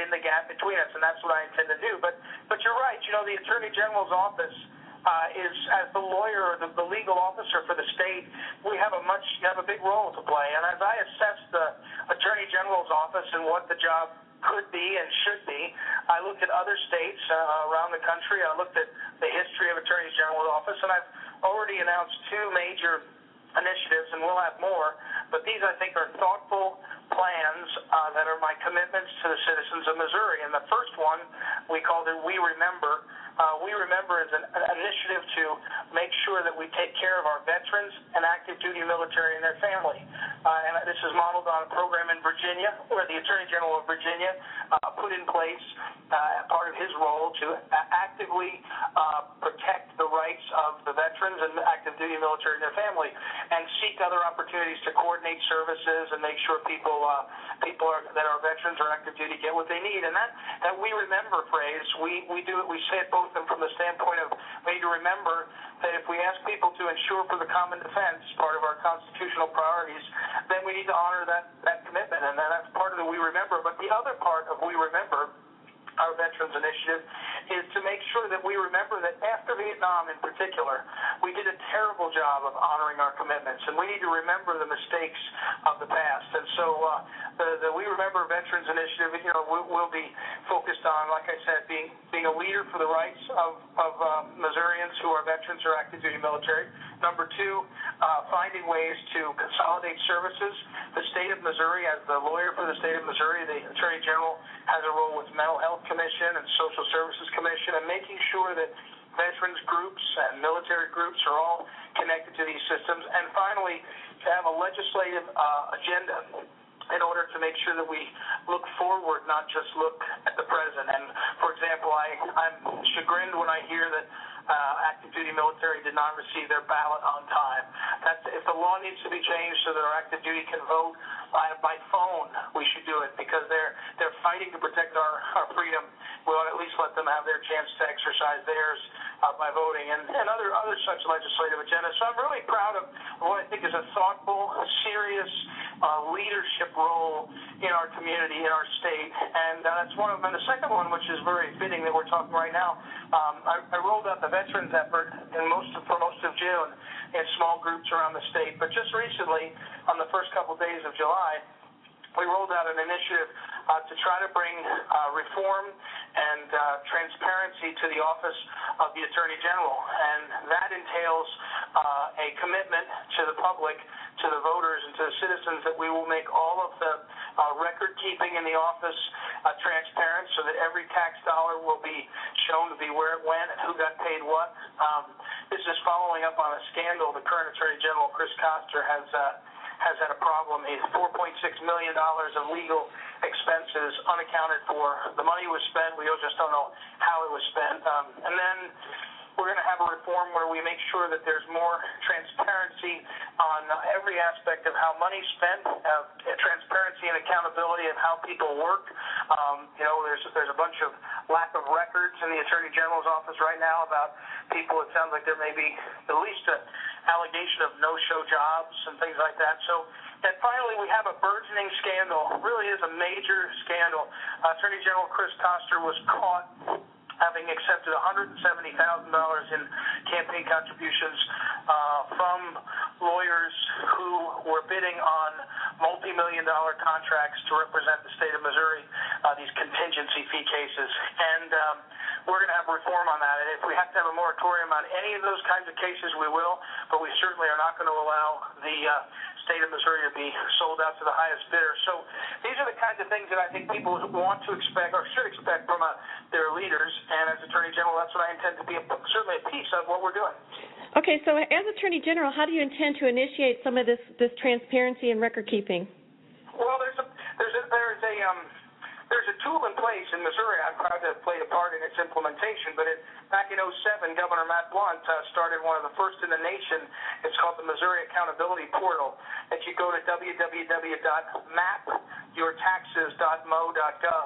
in the gap between us, and that's what I intend to do. But but you're right. You know, the Attorney General's office uh, is, as the lawyer or the, the legal officer for the state, we have a much you have a big role to play. And as I assess the Attorney General's office and what the job could be and should be, I looked at other states uh, around the country. I looked at the history of Attorney General's office, and I've already announced two major initiatives, and we'll have more. But these, I think, are thoughtful plans uh, that are my commitments to the citizens of Missouri. And the first one, we called it We Remember. Uh, we Remember is an, an initiative to make sure that we take care of our veterans and active duty military and their family. Uh, and this is modeled on a program in Virginia where the Attorney General of Virginia uh, put in place, uh, part of his role, to actively uh, protect the rights of the veterans and active duty military and their family, and seek other opportunities to coordinate services and make sure people uh, people are, that are veterans or active duty get what they need. And that, that We Remember phrase, we, we do it, we say it both from the standpoint of we need to remember that if we ask people to ensure for the common defense, part of our constitutional priorities, then we need to honor that, that commitment, and that's part of the We Remember. But the other part of We Remember, our Veterans Initiative, is to make sure that we remember that after Vietnam in particular, we did a terrible job of honoring our commitments, and we need to remember the mistakes of the past. And so uh, the, the We Remember Veterans Initiative, you know, will, will be focused on, like I said, being being a leader for the rights of, of uh, Missourians who are veterans or active duty military. Number two, uh, finding ways to consolidate services. The state of Missouri, as the lawyer for the state of Missouri, the Attorney General has a role with Mental Health Commission and Social Services Commission, and making sure that veterans groups and military groups are all connected to these systems. And finally, to have a legislative uh, agenda in order to make sure that we look forward, not just look at the present. And, for example, I, I'm chagrined when I hear that uh, active duty military did not receive their ballot on time. That's, if the law needs to be changed so that our active duty can vote by, by phone, we should do it, because they're they're fighting to protect our, our freedom. We ought to at least let them have their chance to exercise theirs uh, by voting, and, and other other such legislative agendas. So I'm really proud of what I think is a thoughtful, serious uh, leadership role in our community, in our state, and uh, that's one of them. And the second one, which is very fitting that we're talking right now, um, I, I rolled out the veterans effort in most of, for most of June in small groups around the state. But just recently, on the first couple days of July, we rolled out an initiative uh, to try to bring uh, reform and uh, transparency to the office of the Attorney General. And that entails uh, a commitment to the public, to the voters, and to the citizens that we will make all of the uh, record keeping in the office uh, transparent, so that every tax dollar will be shown to be where it went and who got paid what. Um, this is following up on a scandal. The current Attorney General, Chris Koster, has uh, has had a problem. He's four point six million dollars of legal expenses unaccounted for. The money was spent. We just don't know how it was spent. Um, and then we're going to have a reform where we make sure that there's more transparency on every aspect of how money's spent, uh, transparency and accountability of how people work. Um, you know, there's there's a bunch of lack of records in the Attorney General's office right now about people. It sounds like there may be at least an allegation of no-show jobs and things like that. So, and finally, we have a burgeoning scandal. It really is a major scandal. Uh, Attorney General Chris Koster was caught having accepted one hundred seventy thousand dollars in campaign contributions uh, from lawyers who were bidding on multi-million dollar contracts to represent the state of Missouri, uh, these contingency fee cases. And um, we're going to have reform on that. And if we have to have a moratorium on any of those kinds of cases, we will, but we certainly are not going to allow the uh, state of Missouri to be sold out to the highest bidder. So these are the kinds of things that I think people want to expect or should expect from uh, their leaders. And as Attorney General, that's what I intend to be a, certainly a piece of what we're doing. Okay, so as Attorney General, how do you intend to initiate some of this, this transparency and record keeping? Well, there's a there's a there's a um there's a tool in place in Missouri. I'm proud to have played a part in its implementation. But it, back in oh seven, Governor Matt Blunt uh, started one of the first in the nation. It's called the Missouri Accountability Portal. If you go to w w w dot map your taxes dot m o dot gov,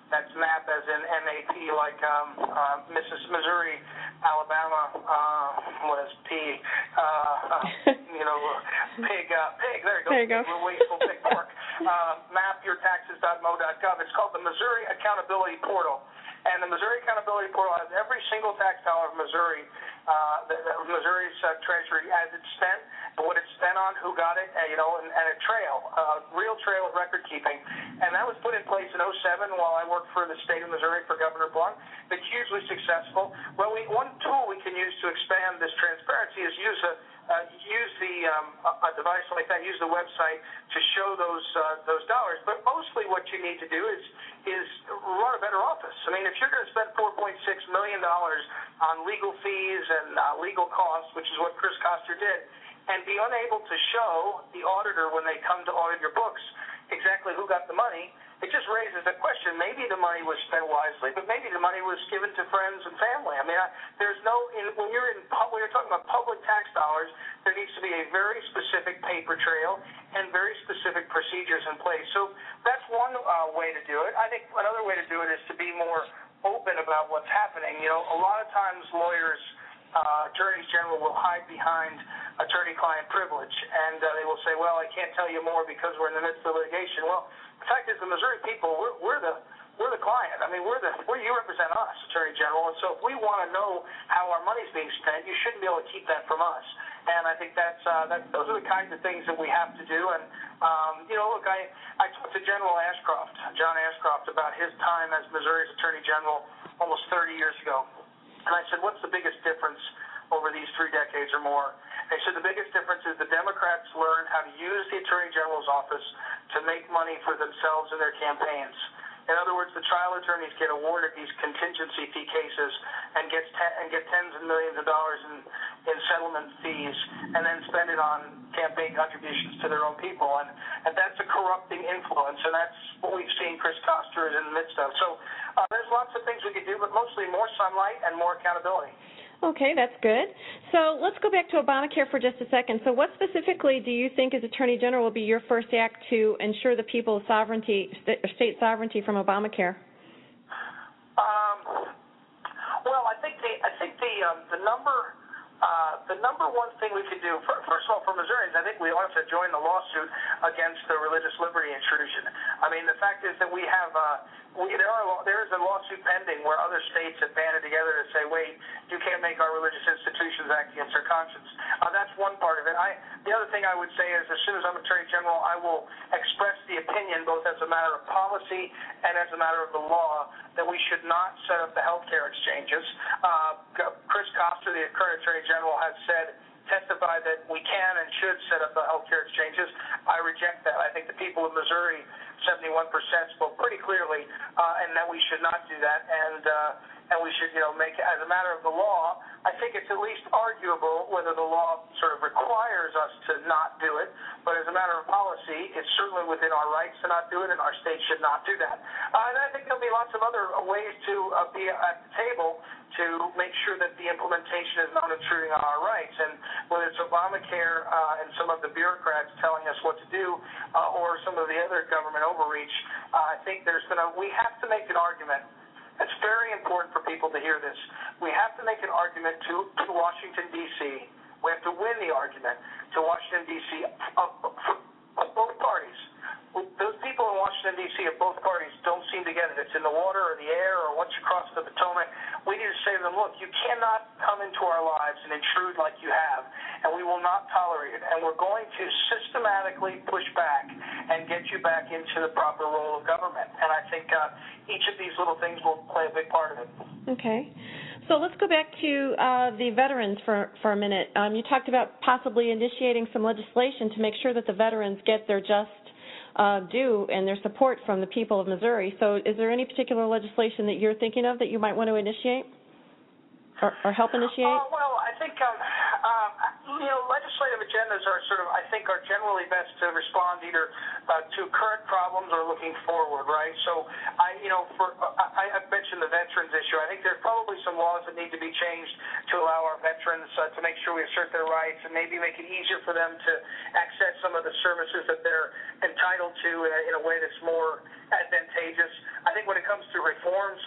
That's MAP as in M A P, like um, uh, Missus Missouri, Alabama, uh, what is P? Uh, uh, you know, pig, uh, pig, there you go. There you go. We're wasteful pig pork. Uh, map your taxes dot mo dot gov. It's called the Missouri Accountability Portal. And the Missouri Accountability Portal has every single tax dollar of Missouri, uh, the, the Missouri's uh, Treasury, as it's spent, and what it's spent on, who got it, and, you know, and, and a trail, a uh, real trail of record keeping. And that was put in place in oh seven while I worked for the state of Missouri for Governor Blunt. It's hugely successful. Well, we, one tool we can use to expand this transparency is use a Uh, use the um, a, a device like that, use the website to show those uh, those dollars. But mostly, what you need to do is is run a better office. I mean, if you're going to spend four point six million dollars on legal fees and uh, legal costs, which is what Chris Koster did, and be unable to show the auditor when they come to audit your books exactly who got the money, it just raises a question. Maybe the money was spent wisely, but maybe the money was given to friends and family. I mean, I, there's no in, when you're in when you're talking about public tax dollars, there needs to be a very specific paper trail and very specific procedures in place. So that's one uh, way to do it. I think another way to do it is to be more open about what's happening. You know, a lot of times lawyers, uh, attorneys general will hide behind attorney-client privilege, and uh, they will say, well, I can't tell you more because we're in the midst of litigation. Well, the fact is the Missouri people, we're, we're the we're the client. I mean, we're the we're, you represent us, Attorney General, and so if we want to know how our money's being spent, you shouldn't be able to keep that from us. And I think that's uh, that those are the kinds of things that we have to do. And um, you know, look, I I talked to General Ashcroft, John Ashcroft, about his time as Missouri's Attorney General almost thirty years ago, and I said, what's the biggest difference over these three decades or more? They said the biggest difference is the Democrats learned how to use the Attorney General's office to make money for themselves and their campaigns. In other words, the trial attorneys get awarded these contingency fee cases and get te- and get tens of millions of dollars in, in settlement fees, and then spend it on campaign contributions to their own people. And, and that's a corrupting influence, and that's what we've seen Chris Koster is in the midst of. So uh, there's lots of things we could do, but mostly more sunlight and more accountability. Okay, that's good. So let's go back to Obamacare for just a second. So what specifically do you think as Attorney General will be your first act to ensure the people's sovereignty, state sovereignty from Obamacare? Um, well, I think the I think the um, the number uh, the number one thing we could do, first of all, for Missourians, I think we ought to join the lawsuit against the religious liberty intrusion. I mean, the fact is that we have uh, we, there are there is a lawsuit pending where other states have banded together to say, wait, you can't make our religious institutions act against our conscience. Uh, that's one part of it. I the other thing I would say is, as soon as I'm Attorney General, I will express the opinion, both as a matter of policy and as a matter of the law, that we should not set up the healthcare exchanges. Uh, Chris Koster, the current Attorney General, has said, testified that we can and should set up the healthcare exchanges. I reject that. I think the people of Missouri, seventy-one percent, spoke pretty clearly, uh, and that we should not do that. And uh, and we should, you know, make it as a matter of the law. I think it's at least arguable whether the law sort of requires us to not do it, but as a matter of policy, it's certainly within our rights to not do it, and our state should not do that. Uh, and I think there'll be lots of other ways to uh, be at the table to make sure that the implementation is not intruding on our rights. And whether it's Obamacare uh, and some of the bureaucrats telling us what to do, uh, or some of the other government overreach, uh, I think there's going to, we have to make an argument. It's very important for people to hear this. We have to make an argument to, to Washington, D C We have to win the argument to Washington, D C of, of, of both parties. Those people in Washington, D C of both parties don't seem to get it. It's in the water or the air or once you cross the Potomac. We need to say to them, look, you cannot come into our lives and intrude like you have, and we will not tolerate it. And we're going to systematically push back and get you back into the proper role of government. And I think uh, each of these little things will play a big part of it. Okay. So let's go back to uh, the veterans for, for a minute. Um, you talked about possibly initiating some legislation to make sure that the veterans get their just Uh, due and their support from the people of Missouri. So is there any particular legislation that you're thinking of that you might want to initiate or, or help initiate? Uh, well, I think, um, uh, you know, legislative agendas are sort of, I think, are generally best to respond either uh, to current problems or looking forward, right? So, I, you know, for I, I've mentioned the veterans issue. I think there's probably some laws that need to be changed to allow our veterans uh, to make sure we assert their rights and maybe make it easier for them to access some of the services that they're entitled to in a, in a way that's more advantageous. I think when it comes to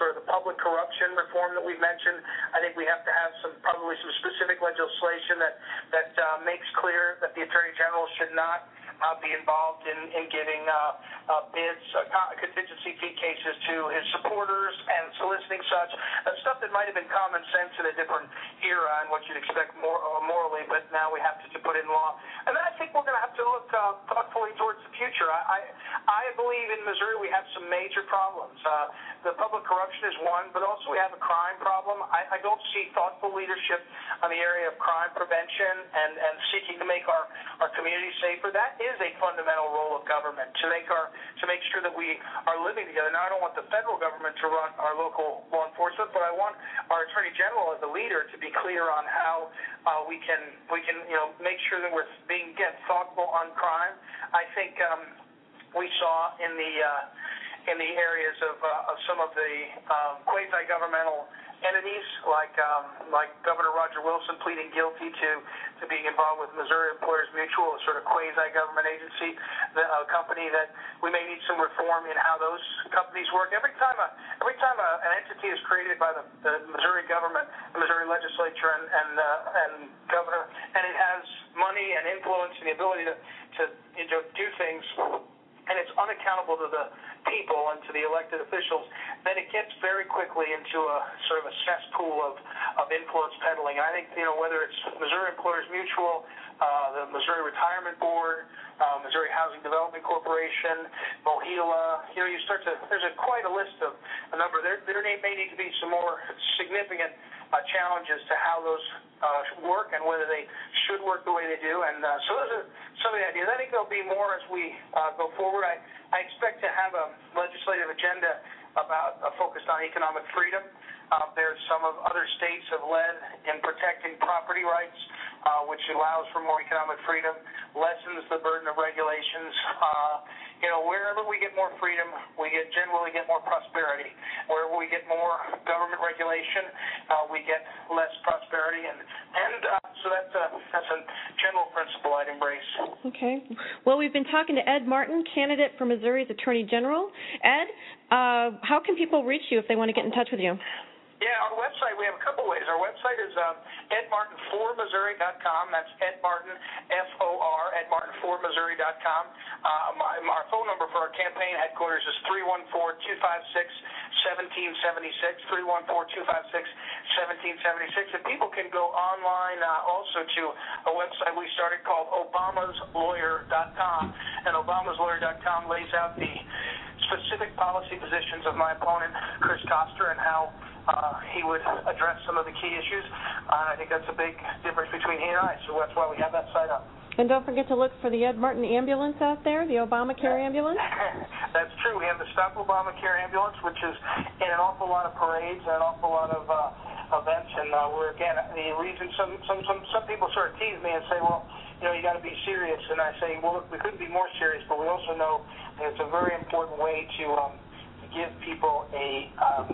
sort of the public corruption reform that we've mentioned. I think we have to have some probably some specific legislation that that uh, makes clear that the Attorney General should not Uh, be involved in, in giving uh, uh, bids, uh, contingency fee cases to his supporters and soliciting such. Uh, stuff that might have been common sense in a different era and what you'd expect more uh, morally, but now we have to, to put in law. And then I think we're going to have to look uh, thoughtfully towards the future. I, I, I believe in Missouri we have some major problems. Uh, the public corruption is one, but also we have a crime problem. I, I don't see thoughtful leadership on the area of crime prevention and, and seeking to make our, our communities safer. That is a fundamental role of government, to make our to make sure that we are living together. Now, I don't want the federal government to run our local law enforcement, but I want our Attorney General as a leader to be clear on how uh, we can we can you know make sure that we're being get thoughtful on crime. I think um, we saw in the uh, in the areas of uh, of some of the um, quasi-governmental entities like um, like Governor Roger Wilson pleading guilty to, to being involved with Missouri Employers Mutual, a sort of quasi-government agency, the, a company that we may need some reform in how those companies work. Every time a every time a, an entity is created by the, the Missouri government, the Missouri legislature, and and, uh, and governor, and it has money and influence and the ability to to you know, do things, and it's unaccountable to the people and to the elected officials, then it gets very quickly into a sort of a cesspool of, of influence peddling. And I think, you know, whether it's Missouri Employers Mutual, uh, the Missouri Retirement Board, uh, Missouri Housing Development Corporation, Mohila, you know, you start to, there's a, quite a list of a number. There, there may need to be some more significant uh, challenges to how those uh, work and whether they should work the way they do. And uh, so those are some of the ideas. I think there'll be more as we uh, go forward. I, I expect to have a legislative agenda about uh, focused on economic freedom. Uh, there's some of other states have led in protecting property rights, uh, which allows for more economic freedom, lessens the burden of regulations. Uh, you know, wherever we get more freedom, we get generally get more prosperity. Wherever we get more government regulation, uh, we get less prosperity, and and uh, so that's a that's a general principle I'd embrace. Okay. Well, we've been talking to Ed Martin, candidate for Missouri's Attorney General. Ed, uh, how can people reach you if they want to get in touch with you? Yeah, our website, we have a couple ways. Our website is uh, ed martin for missouri dot com. That's Ed Martin, F O R, ed martin for missouri dot com. Uh, my, our phone number for our campaign headquarters is three one four, two five six, one seven seven six, three one four, two five six, one seven seven six. And people can go online uh, also to a website we started called obamas lawyer dot com. And obamas lawyer dot com lays out the specific policy positions of my opponent, Chris Koster, and how Uh, he would address some of the key issues. Uh, I think that's a big difference between he and I, so that's why we have that site up. And don't forget to look for the Ed Martin ambulance out there, the Obamacare ambulance. That's true. We have the Stop Obamacare ambulance, which is in an awful lot of parades and an awful lot of uh, events. And uh, we're, again, the reason some, some, some, some people sort of tease me and say, well, you know, you got to be serious. And I say, well, look, we couldn't be more serious, but we also know that it's a very important way to, um, to give people a... Um,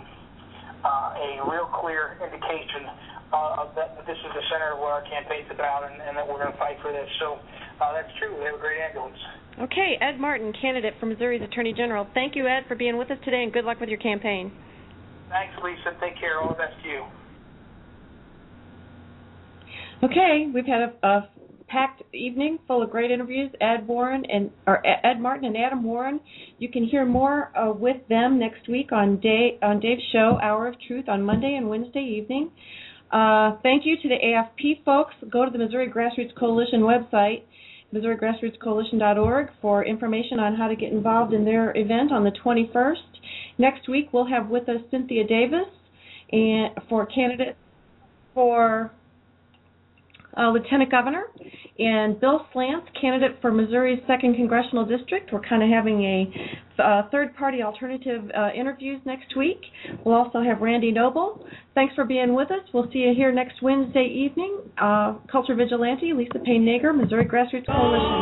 Uh, a real clear indication uh, that this is the center of what our campaign's about, and, and that we're going to fight for this. So uh, that's true. We have a great ambulance. Okay, Ed Martin, candidate for Missouri's Attorney General. Thank you, Ed, for being with us today, and good luck with your campaign. Thanks, Lisa. Take care. All the best to you. Okay, we've had a, a packed evening full of great interviews. Ed Warren and or Ed Martin and Adam Warren. You can hear more uh, with them next week on Dave, on Dave's show, Hour of Truth, on Monday and Wednesday evening. Uh, thank you to the A F P folks. Go to the Missouri Grassroots Coalition website, missouri grassroots coalition dot org, for information on how to get involved in their event on the twenty-first. Next week we'll have with us Cynthia Davis, and for candidate for Uh, Lieutenant Governor, and Bill Slants, candidate for Missouri's second Congressional District. We're kind of having a uh, third-party alternative uh, interviews next week. We'll also have Randy Noble. Thanks for being with us. We'll see you here next Wednesday evening. Uh, Culture Vigilante, Lisa Payne Nager, Missouri Grassroots Coalition.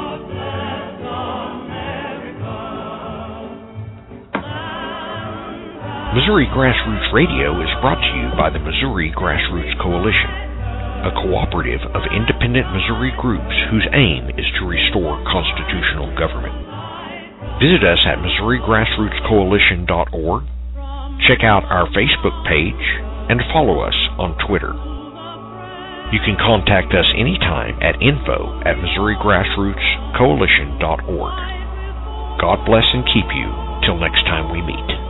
Missouri Grassroots Radio is brought to you by the Missouri Grassroots Coalition, a cooperative of independent Missouri groups whose aim is to restore constitutional government. Visit us at missouri grassroots coalition dot org Check out our Facebook page and follow us on Twitter. You can contact us anytime at info at Missouri Grassroots Coalition dot org. God bless and keep you till next time we meet.